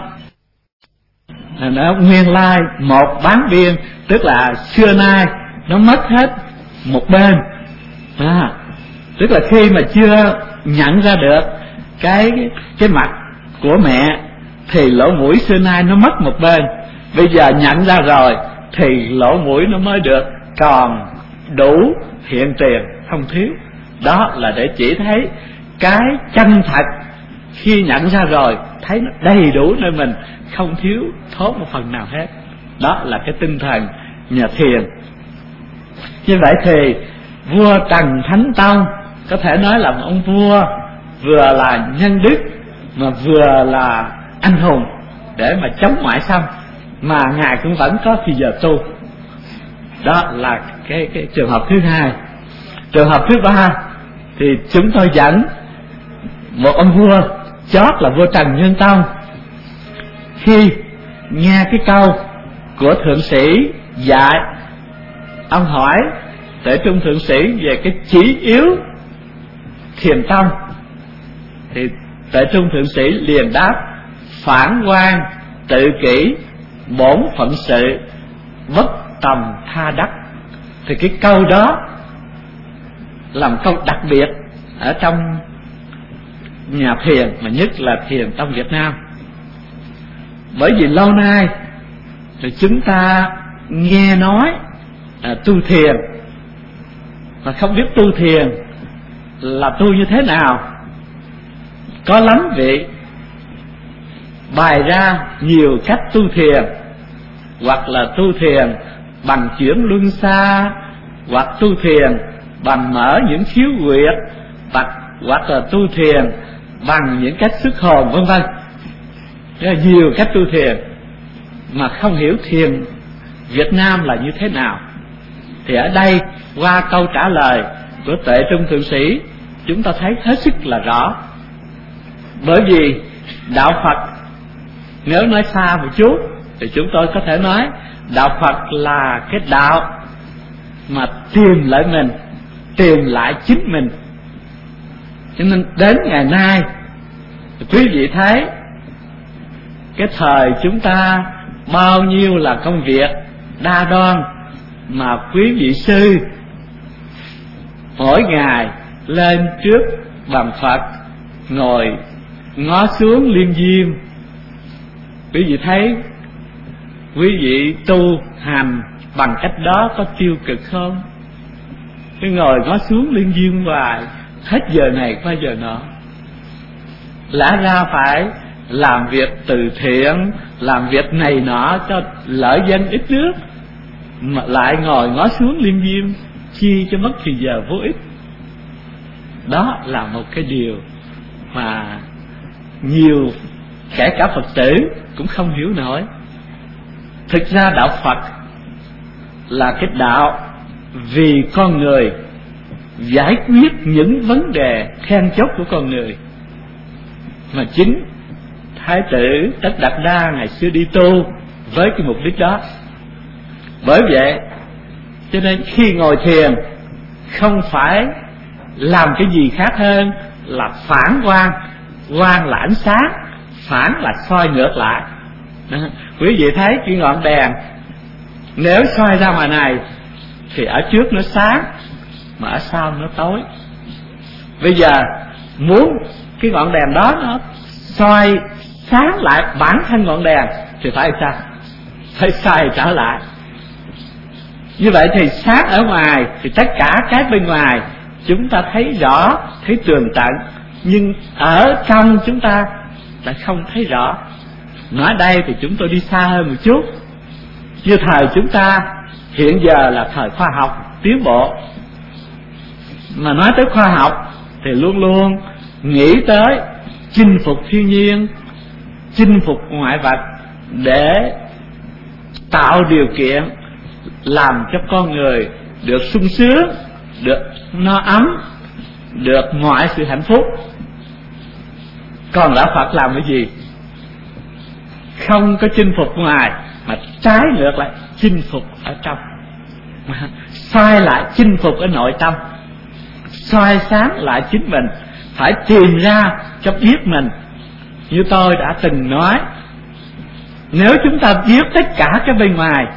Speaker 1: nó nguyên lai một bán biên, tức là xưa nay nó mất hết một bên. À, tức là khi mà chưa nhận ra được cái cái mặt của mẹ thì lỗ mũi xưa nay nó mất một bên. Bây giờ nhận ra rồi thì lỗ mũi nó mới được còn đủ hiện tiền, không thiếu. Đó là để chỉ thấy cái chân thật. Khi nhận ra rồi thấy nó đầy đủ nơi mình, không thiếu thốn một phần nào hết. Đó là cái tinh thần nhà thiền. Như vậy thì vua Trần Thánh Tông có thể nói là một ông vua vừa là nhân đức mà vừa là anh hùng để mà chống ngoại xâm, mà ngài cũng vẫn có thì giờ tu. Đó là cái, cái trường hợp thứ hai. Trường hợp thứ ba thì chúng tôi dẫn một ông vua chót là vua Trần Nhân Tông. Khi nghe cái câu của thượng sĩ dạy, ông hỏi Tuệ Trung thượng sĩ về cái chí yếu thiền tông, thì Tuệ Trung thượng sĩ liền đáp: phản quan tự kỷ, bổn phận sự, bất tầm tha đắc. Thì cái câu đó là một câu đặc biệt ở trong nhà thiền, mà nhất là thiền tông Việt Nam. Bởi vì lâu nay thì chúng ta nghe nói à, tu thiền mà không biết tu thiền là tu như thế nào. Có lắm vị bày ra nhiều cách tu thiền, hoặc là tu thiền bằng chuyển luân xa, hoặc tu thiền bằng mở những khiếu huyệt, hoặc, hoặc là tu thiền bằng những cách xuất hồn, vân vân. Nhiều cách tu thiền mà không hiểu thiền Việt Nam là như thế nào. Thì ở đây qua câu trả lời của Tuệ Trung thượng sĩ, chúng ta thấy hết sức là rõ. Bởi vì đạo Phật, nếu nói xa một chút thì chúng tôi có thể nói đạo Phật là cái đạo mà tìm lại mình, tìm lại chính mình. Cho nên đến ngày nay quý vị thấy cái thời chúng ta bao nhiêu là công việc đa đoan, mà quý vị sư mỗi ngày lên trước bàn Phật ngồi ngó xuống liêm diêm. Quý vị thấy quý vị tu hành bằng cách đó có tiêu cực không? Cái ngồi ngó xuống liêm diêm hoài, hết giờ này qua giờ nọ. Lẽ ra phải làm việc từ thiện, làm việc này nọ cho lợi dân ít nước, mà lại ngồi ngó xuống liêm diêm, chi cho mất thì giờ vô ích. Đó là một cái điều mà nhiều kể cả Phật tử cũng không hiểu nổi. Thực ra đạo Phật là cái đạo vì con người, giải quyết những vấn đề then chốt của con người. Mà chính Thái tử Tất Đạt Đa ngày xưa đi tu với cái mục đích đó. Bởi vậy cho nên khi ngồi thiền không phải làm cái gì khác hơn là phản quang. Quang là ánh sáng, phản là soi ngược lại. Đó. Quý vị thấy cái ngọn đèn nếu soi ra ngoài này thì ở trước nó sáng, mà ở sau nó tối. Bây giờ muốn cái ngọn đèn đó nó soi sáng lại bản thân ngọn đèn thì phải sao? Phải xoay trở lại. Như vậy thì sáng ở ngoài thì tất cả cái bên ngoài chúng ta thấy rõ, thấy tường tận, nhưng ở trong chúng ta lại không thấy rõ. Nói đây thì chúng tôi đi xa hơn một chút. Như thời chúng ta hiện giờ là thời khoa học tiến bộ, mà nói tới khoa học thì luôn luôn nghĩ tới chinh phục thiên nhiên, chinh phục ngoại vật để tạo điều kiện làm cho con người được sung sướng, được no ấm, được mọi sự hạnh phúc. Còn Đạo Phật làm cái gì? Không có chinh phục ngoài, mà trái ngược lại chinh phục ở trong, xoay lại chinh phục ở nội tâm, soi sáng lại chính mình, phải tìm ra cho biết mình. Như tôi đã từng nói, nếu chúng ta biết tất cả cái bên ngoài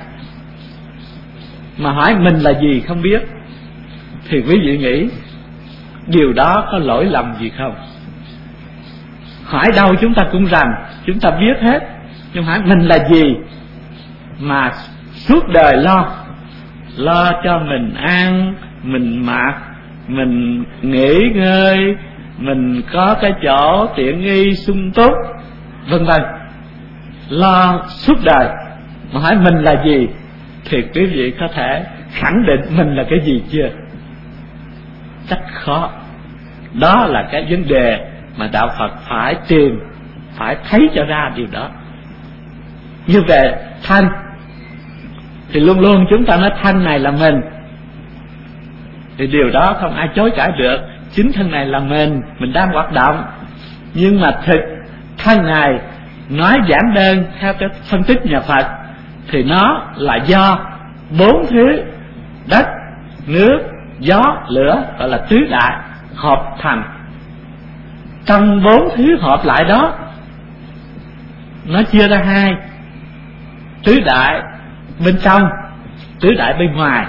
Speaker 1: mà hỏi mình là gì không biết, thì quý vị nghĩ điều đó có lỗi lầm gì không? Hỏi đâu chúng ta cũng rằng chúng ta biết hết, nhưng hỏi mình là gì mà suốt đời lo lo cho mình ăn, mình mặc, mình nghỉ ngơi, mình có cái chỗ tiện nghi sung túc, vân vân, lo suốt đời. Mà hỏi mình là gì thì quý vị có thể khẳng định mình là cái gì chưa? Chắc khó. Đó là cái vấn đề mà Đạo Phật phải tìm, phải thấy cho ra điều đó. Như về thanh thì luôn luôn chúng ta nói thanh này là mình, thì điều đó không ai chối cãi được. Chính thân này là mình, mình đang hoạt động. Nhưng mà thực thân này nói giản đơn theo cái phân tích nhà Phật thì nó là do bốn thứ đất, nước, gió, lửa, gọi là tứ đại hợp thành. Trong bốn thứ hợp lại đó, nó chia ra hai: tứ đại bên trong, tứ đại bên ngoài.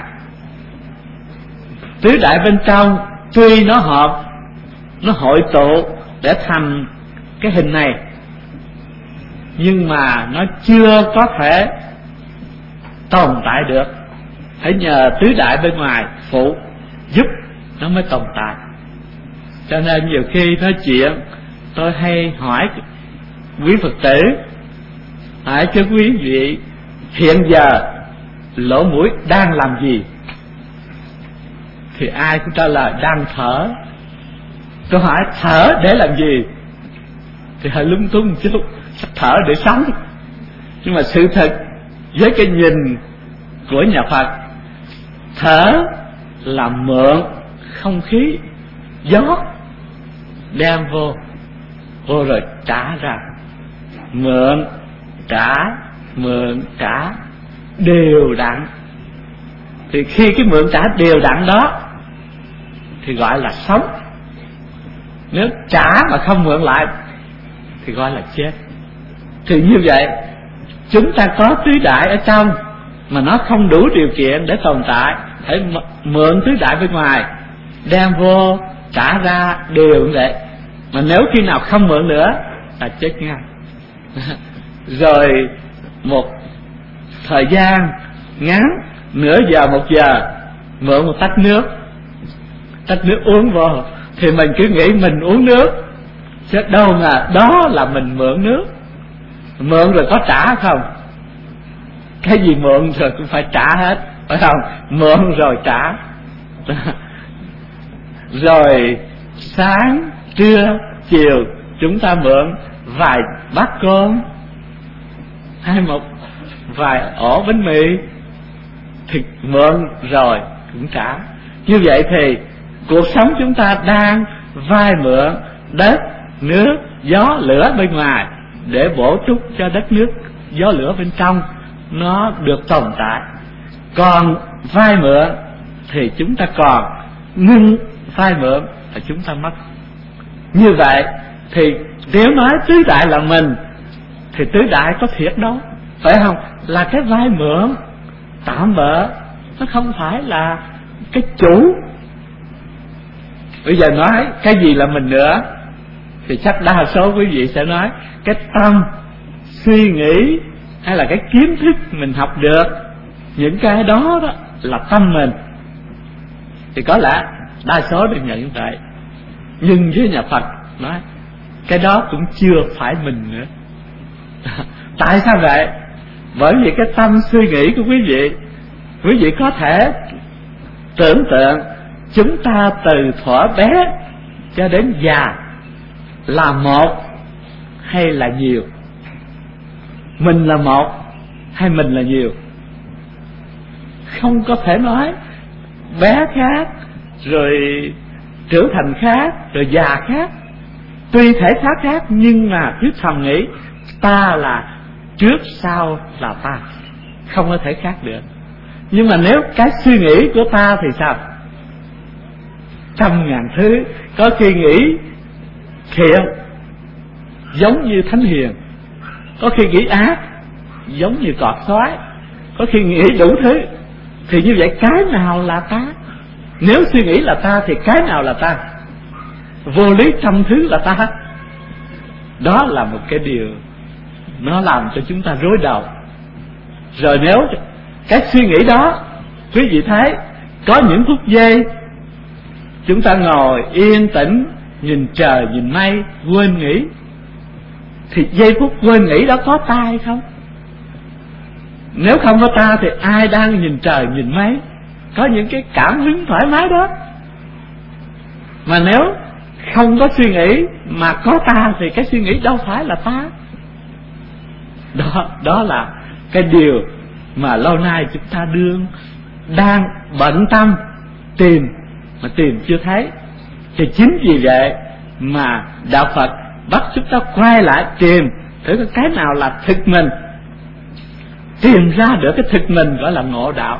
Speaker 1: Tứ đại bên trong tuy nó hợp, nó hội tụ để thành cái hình này, nhưng mà nó chưa có thể tồn tại được. Phải nhờ tứ đại bên ngoài phụ giúp nó mới tồn tại. Cho nên nhiều khi nói chuyện tôi hay hỏi quý Phật tử, hỏi cho quý vị hiện giờ lỗ mũi đang làm gì, thì ai cũng trả lời đang thở. Tôi hỏi thở để làm gì thì hơi lúng túng một chút, thở để sống. Nhưng mà sự thật với cái nhìn của nhà Phật, thở là mượn không khí gió đem vô, vô rồi trả ra. Mượn trả, mượn trả đều đặn. Thì khi cái mượn trả đều đặn đó thì gọi là sống. Nếu trả mà không mượn lại thì gọi là chết. Thì như vậy chúng ta có tứ đại ở trong mà nó không đủ điều kiện để tồn tại, phải mượn tứ đại bên ngoài đem vô trả ra đều như vậy. Mà nếu khi nào không mượn nữa là chết ngay. Rồi một thời gian ngắn, nửa giờ một giờ, mượn một tách nước, tách nước uống vô thì mình cứ nghĩ mình uống nước, chứ đâu mà đó là mình mượn nước. Mượn rồi có trả không? Cái gì mượn rồi cũng phải trả hết, phải không? Mượn rồi trả. Rồi sáng, trưa, chiều chúng ta mượn vài bát cơm hay một vài ổ bánh mì thì mượn rồi cũng trả. Như vậy thì cuộc sống chúng ta đang vay mượn đất, nước, gió, lửa bên ngoài để bổ túc cho đất nước, gió, lửa bên trong nó được tồn tại. Còn vay mượn thì chúng ta còn ngưng vay mượn là chúng ta mất. Như vậy thì nếu nói tứ đại là mình thì tứ đại có thiệt đâu, phải không? Là cái vay mượn tạm bợ, nó không phải là cái chủ. Bây giờ nói cái gì là mình nữa thì chắc đa số quý vị sẽ nói cái tâm, suy nghĩ hay là cái kiến thức mình học được, những cái đó đó là tâm mình. Thì có lẽ đa số được nhận như vậy. Nhưng với nhà Phật nói cái đó cũng chưa phải mình nữa. Tại sao vậy? Bởi vì cái tâm suy nghĩ của quý vị, quý vị có thể tưởng tượng chúng ta từ thuở bé cho đến già là một hay là nhiều? Mình là một hay mình là nhiều? Không có thể nói. Bé khác, rồi trưởng thành khác, rồi già khác. Tuy thể xác khác nhưng mà cứ thầm nghĩ ta là trước sau là ta, không có thể khác được. Nhưng mà nếu cái suy nghĩ của ta thì sao? Trăm ngàn thứ. Có khi nghĩ thiện giống như thánh hiền, có khi nghĩ ác giống như cọp sói, có khi nghĩ đủ thứ. Thì như vậy cái nào là ta? Nếu suy nghĩ là ta thì cái nào là ta? Vô lý trăm thứ là ta. Đó là một cái điều nó làm cho chúng ta rối đầu. Rồi nếu cái suy nghĩ đó, quý vị thấy có những phút giây chúng ta ngồi yên tĩnh, nhìn trời nhìn mây, quên nghĩ, thì giây phút quên nghĩ đó có ta hay không? Nếu không có ta thì ai đang nhìn trời nhìn mây có những cái cảm hứng thoải mái đó? Mà nếu không có suy nghĩ mà có ta thì cái suy nghĩ đâu phải là ta. Đó, đó là cái điều mà lâu nay chúng ta đương đang bận tâm tìm mà tìm chưa thấy. Thì chính vì vậy mà đạo Phật bắt chúng ta quay lại tìm thử cái nào là thực mình. Tìm ra được cái thực mình gọi là ngộ đạo.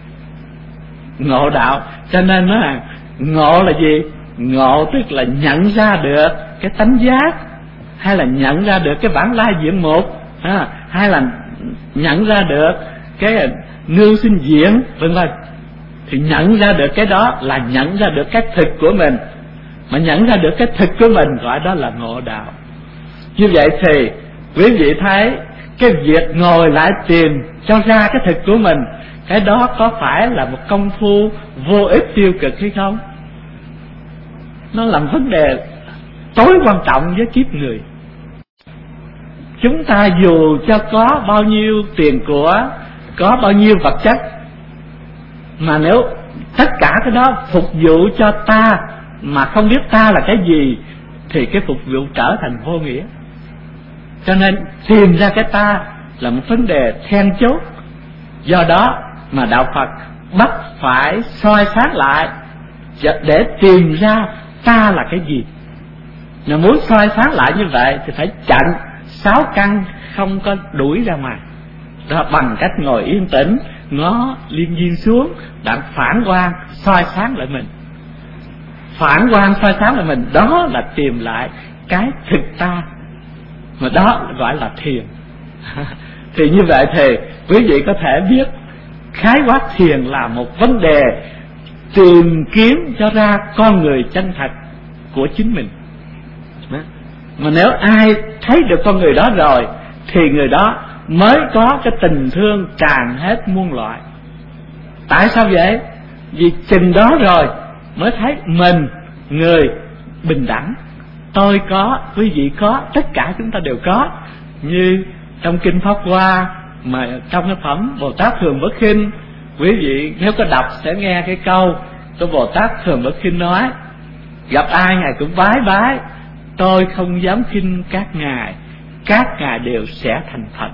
Speaker 1: Ngộ đạo cho nên nó là ngộ là gì? Ngộ tức là nhận ra được cái tánh giác, hay là nhận ra được cái bản lai diện mục, à, hay là nhận ra được cái nương sinh diện, vân vân. Thì nhận ra được cái đó là nhận ra được cái thực của mình. Mà nhận ra được cái thực của mình gọi đó là ngộ đạo. Như vậy thì quý vị thấy cái việc ngồi lại tìm cho ra cái thực của mình, cái đó có phải là một công phu vô ích tiêu cực hay không? Nó là vấn đề tối quan trọng với kiếp người. Chúng ta dù cho có bao nhiêu tiền của, có bao nhiêu vật chất, mà nếu tất cả cái đó phục vụ cho ta mà không biết ta là cái gì thì cái phục vụ trở thành vô nghĩa. Cho nên tìm ra cái ta là một vấn đề then chốt. Do đó mà đạo Phật bắt phải soi sáng lại để tìm ra ta là cái gì. Mà muốn soi sáng lại như vậy thì phải chặn sáu căn không có đuổi ra ngoài. Đó, bằng cách ngồi yên tĩnh, ngó liên viên xuống, bạn phản quang soi sáng lại mình. Phản quang soi sáng lại mình, đó là tìm lại cái thực ta. Mà đó gọi là thiền. Thì như vậy thì quý vị có thể biết khái quát thiền là một vấn đề tìm kiếm cho ra con người chân thật của chính mình. Đó. Mà nếu ai thấy được con người đó rồi thì người đó mới có cái tình thương tràn hết muôn loại. Tại sao vậy? Vì chừng đó rồi mới thấy mình, người bình đẳng. Tôi có, quý vị có, tất cả chúng ta đều có. Như trong Kinh Pháp Hoa, mà trong cái phẩm Bồ Tát Thường Bất Khinh, quý vị nếu có đọc sẽ nghe cái câu của Bồ Tát Thường Bất Khinh nói: gặp ai ngài cũng bái bái, tôi không dám khinh các ngài, các ngài đều sẽ thành Phật.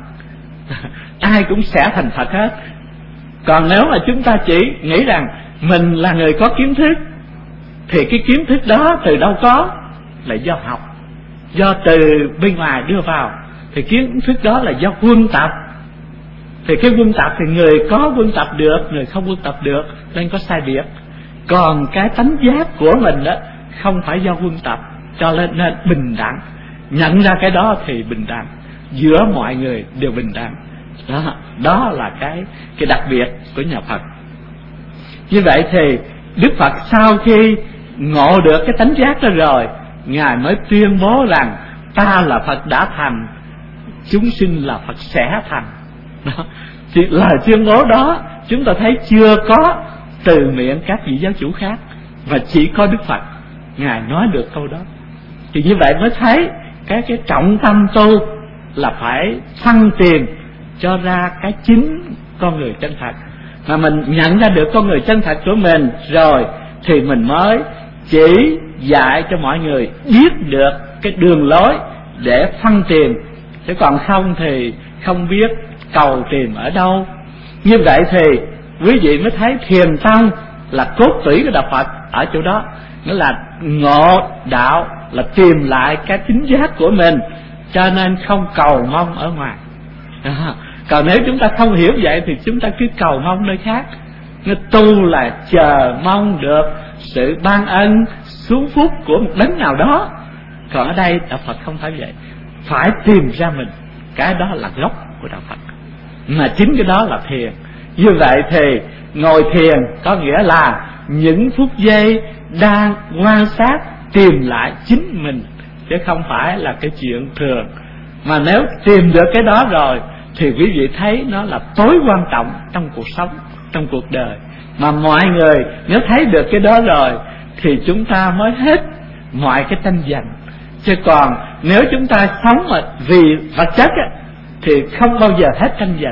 Speaker 1: Ai cũng sẽ thành Phật hết. Còn nếu mà chúng ta chỉ nghĩ rằng mình là người có kiến thức, thì cái kiến thức đó từ đâu có? Là do học, do từ bên ngoài đưa vào. Thì kiến thức đó là do quân tập. Thì cái quân tập thì người có quân tập được, người không quân tập được, nên có sai biệt. Còn cái tánh giác của mình đó không phải do quân tập, cho nên nên bình đẳng. Nhận ra cái đó thì bình đẳng, giữa mọi người đều bình đẳng. Đó, đó là cái cái đặc biệt của nhà Phật. Như vậy thì Đức Phật sau khi ngộ được cái tánh giác đó rồi, ngài mới tuyên bố rằng ta là Phật đã thành, chúng sinh là Phật sẽ thành. Đó. Thì lời tuyên bố đó chúng ta thấy chưa có từ miệng các vị giáo chủ khác, và chỉ có Đức Phật ngài nói được câu đó. Thì như vậy mới thấy cái cái trọng tâm tu là phải thăng tiền cho ra cái chính con người chân thật. Mà mình nhận ra được con người chân thật của mình rồi thì mình mới chỉ dạy cho mọi người biết được cái đường lối để phân tiền, chứ còn không thì không biết cầu tìm ở đâu. Như vậy thì quý vị mới thấy thiền tông là cốt tủy của đạo Phật ở chỗ đó, nghĩa là ngộ đạo là tìm lại cái chính giác của mình, cho nên không cầu mong ở ngoài. À, còn nếu chúng ta không hiểu vậy thì chúng ta cứ cầu mong nơi khác. Nó tu là chờ mong được sự ban ân xuống phúc của một đấng nào đó. Còn ở đây đạo Phật không phải vậy, phải tìm ra mình, cái đó là gốc của đạo Phật, mà chính cái đó là thiền. Như vậy thì ngồi thiền có nghĩa là những phút giây đang quan sát tìm lại chính mình, chứ không phải là cái chuyện thường. Mà nếu tìm được cái đó rồi thì quý vị thấy nó là tối quan trọng trong cuộc sống, trong cuộc đời. Mà mọi người nếu thấy được cái đó rồi thì chúng ta mới hết mọi cái tranh giành. Chứ còn nếu chúng ta sống mà vì vật chất á, thì không bao giờ hết tranh giành.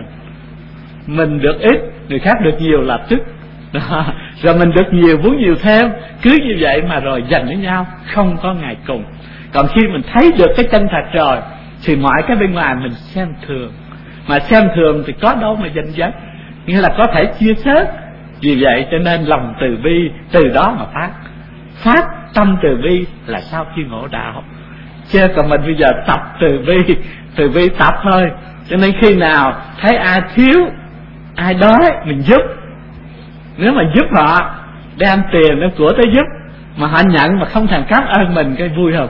Speaker 1: Mình được ít, người khác được nhiều là tức. Đó. Rồi mình được nhiều muốn nhiều thêm, cứ như vậy mà rồi giành với nhau, không có ngày cùng. Còn khi mình thấy được cái chân thật rồi thì mọi cái bên ngoài mình xem thường. Mà xem thường thì có đâu mà giành giật, nghĩa là có thể chia sớt. Vì vậy cho nên lòng từ bi từ đó mà phát. Phát tâm từ bi là sau khi ngộ đạo. Chứ còn mình bây giờ tập từ bi, từ bi tập thôi. Cho nên khi nào thấy ai thiếu, ai đói mình giúp. Nếu mà giúp họ, đem tiền đem của tới giúp, mà họ nhận mà không thèm cảm ơn mình, cái vui không?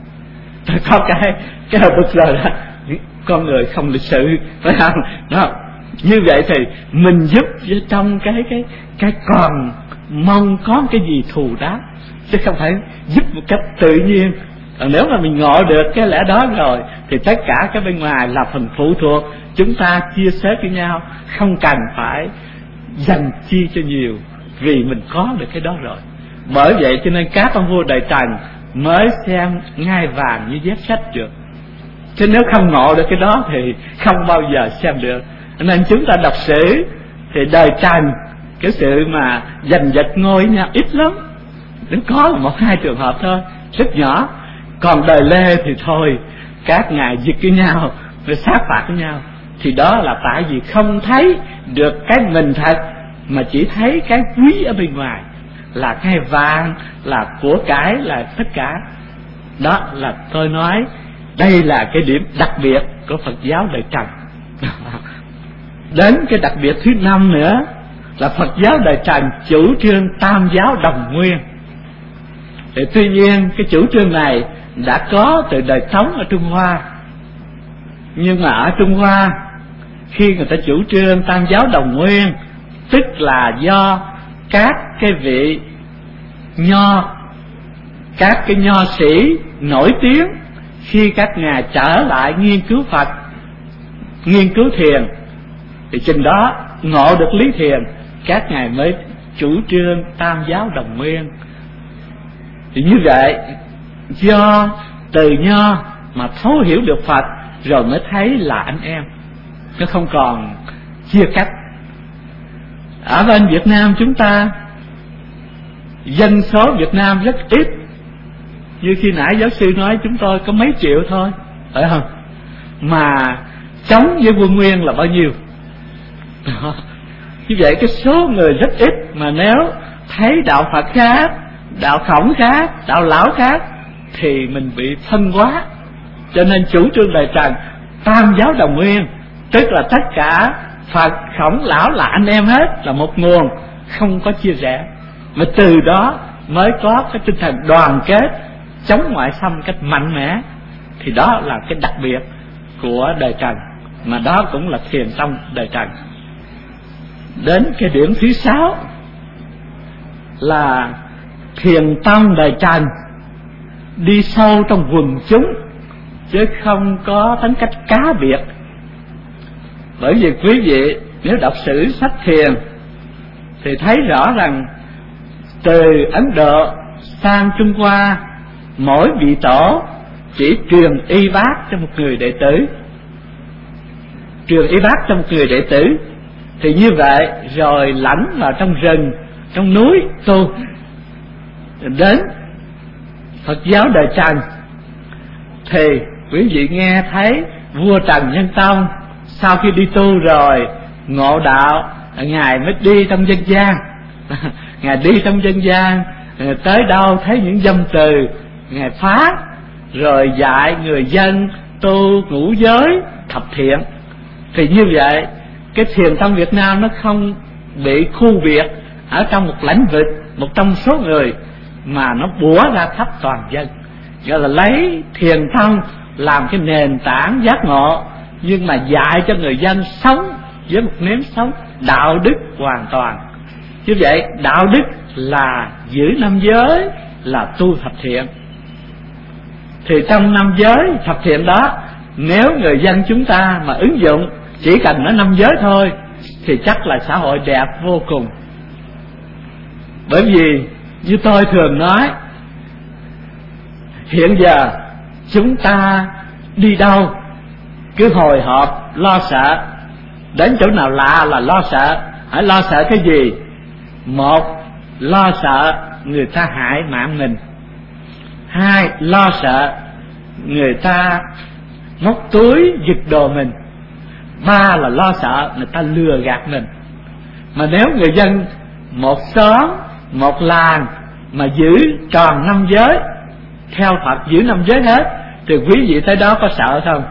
Speaker 1: Có cái cái hồi bực rồi đó, con người không lịch sự, phải không? Đó. Như vậy thì mình giúp trong cái cái cái còn mong có cái gì thù đáp, chứ không phải giúp một cách tự nhiên. Còn nếu mà mình ngộ được cái lẽ đó rồi thì tất cả cái bên ngoài là phần phụ thuộc, chúng ta chia sẻ với nhau, không cần phải dành chi cho nhiều, vì mình có được cái đó rồi. Bởi vậy cho nên các ông vua Đại Trần mới xem ngai vàng như dép sách được, chứ nếu không ngộ được cái đó thì không bao giờ xem được. Nên chúng ta đọc sử thì đời Trần cái sự mà giành giật ngôi nhau ít lắm, nó có một hai trường hợp thôi, rất nhỏ. Còn đời Lê thì thôi, các ngài giật với nhau rồi sát phạt với nhau. Thì đó là tại vì không thấy được cái mình thật, mà chỉ thấy cái quý ở bên ngoài, là cái vàng, là của cải, là tất cả. Đó là tôi nói đây là cái điểm đặc biệt của Phật giáo Đại Trần. Đến cái đặc biệt thứ năm nữa là Phật giáo Đại Trần chủ trương tam giáo đồng nguyên. Thì tuy nhiên cái chủ trương này đã có từ đời Tống ở Trung Hoa, nhưng mà ở Trung Hoa khi người ta chủ trương tam giáo đồng nguyên, tức là do các cái vị nho, các cái nho sĩ nổi tiếng, khi các ngài trở lại nghiên cứu Phật, nghiên cứu thiền, thì chừng đó ngộ được lý thiền, các ngài mới chủ trương tam giáo đồng nguyên. Thì như vậy do từ nho mà thấu hiểu được Phật rồi mới thấy là anh em, chứ không còn chia cách. Ở bên Việt Nam chúng ta, dân số Việt Nam rất ít, như khi nãy giáo sư nói chúng tôi có mấy triệu thôi, phải không? Mà chống với quân Nguyên là bao nhiêu? Đó. Như vậy cái số người rất ít, mà nếu thấy đạo Phật khác, đạo Khổng khác, đạo Lão khác thì mình bị phân hóa. Cho nên chủ trương Đại Trần tam giáo đồng nguyên, tức là tất cả Phật, Khổng, Lão là anh em hết, là một nguồn, không có chia rẽ. Mà từ đó mới có cái tinh thần đoàn kết, chống ngoại xâm cách mạnh mẽ. Thì đó là cái đặc biệt của Đại Trần, mà đó cũng là thiền tông Đại Trần. Đến cái điểm thứ sáu là thiền tông Đại Trần đi sâu trong quần chúng, chứ không có tính cách cá biệt. Bởi vì quý vị nếu đọc sử sách thiền thì thấy rõ rằng từ Ấn Độ sang Trung Hoa, mỗi vị tổ chỉ truyền y bác cho một người đệ tử, truyền y bác cho một người đệ tử. Thì như vậy rồi lãnh vào trong rừng, trong núi tu. Đến Phật giáo đời Trần thì quý vị nghe thấy vua Trần Nhân Tông sau khi đi tu rồi ngộ đạo, ngài mới đi trong dân gian. Ngài đi trong dân gian, tới đâu thấy những dâm từ ngài phá, rồi dạy người dân tu ngũ giới thập thiện. Thì như vậy cái thiền tông Việt Nam nó không bị khu biệt ở trong một lãnh vực, một trong số người, mà nó bủa ra khắp toàn dân. Gọi là lấy thiền tông làm cái nền tảng giác ngộ, nhưng mà dạy cho người dân sống với một nếp sống đạo đức hoàn toàn. Như vậy đạo đức là giữ năm giới, là tu thập thiện. Thì trong năm giới thập thiện đó, nếu người dân chúng ta mà ứng dụng chỉ cần nói năm giới thôi thì chắc là xã hội đẹp vô cùng. Bởi vì như tôi thường nói, hiện giờ chúng ta đi đâu cứ hồi hộp lo sợ, đến chỗ nào lạ là lo sợ. Hãy lo sợ cái gì? Một, lo sợ người ta hại mạng mình. Hai, lo sợ người ta móc túi giật đồ mình. Ba là lo sợ người ta lừa gạt mình. Mà nếu người dân một xóm, một làng mà giữ tròn năm giới, theo Phật giữ năm giới hết, thì quý vị tới đó có sợ không?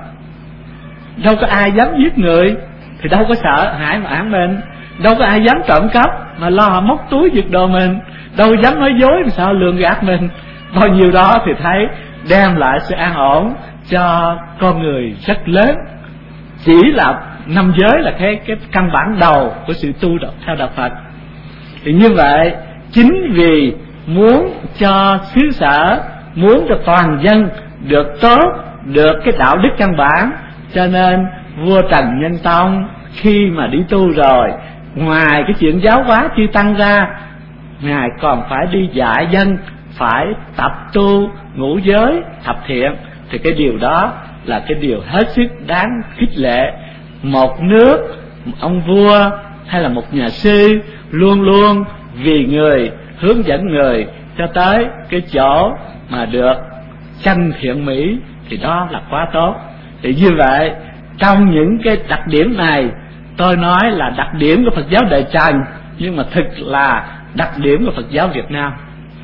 Speaker 1: Đâu có ai dám giết người, thì đâu có sợ hại mạng mình. Đâu có ai dám trộm cắp mà lo họ móc túi giật đồ mình. Đâu dám nói dối mà sợ lường gạt mình. Bao nhiêu đó thì thấy đem lại sự an ổn cho con người rất lớn. Chỉ là năm giới là cái cái căn bản đầu của sự tu đạo theo đạo Phật. Thì như vậy, chính vì muốn cho xứ sở, muốn cho toàn dân được tốt, được cái đạo đức căn bản, cho nên vua Trần Nhân Tông khi mà đi tu rồi, ngoài cái chuyện giáo hóa chư tăng ra, ngài còn phải đi dạy dân phải tập tu ngũ giới thập thiện. Thì cái điều đó là cái điều hết sức đáng khích lệ. Một nước, một ông vua hay là một nhà sư luôn luôn vì người, hướng dẫn người cho tới cái chỗ mà được chân thiện mỹ, thì đó là quá tốt. Thì như vậy, trong những cái đặc điểm này, tôi nói là đặc điểm của Phật giáo Đại Trần, nhưng mà thực là đặc điểm của Phật giáo Việt Nam.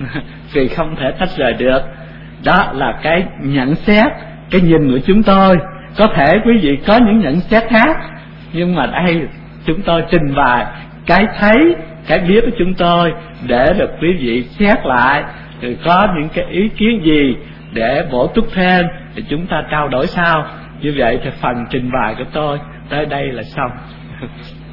Speaker 1: Vì không thể tách rời được. Đó là cái nhận xét, cái nhìn của chúng tôi. Có thể quý vị có những nhận xét khác, nhưng mà đây chúng tôi trình bày cái thấy, cái biết của chúng tôi để được quý vị xét lại, rồi có những cái ý kiến gì để bổ túc thêm thì chúng ta trao đổi sau. Như vậy thì phần trình bày của tôi tới đây là xong.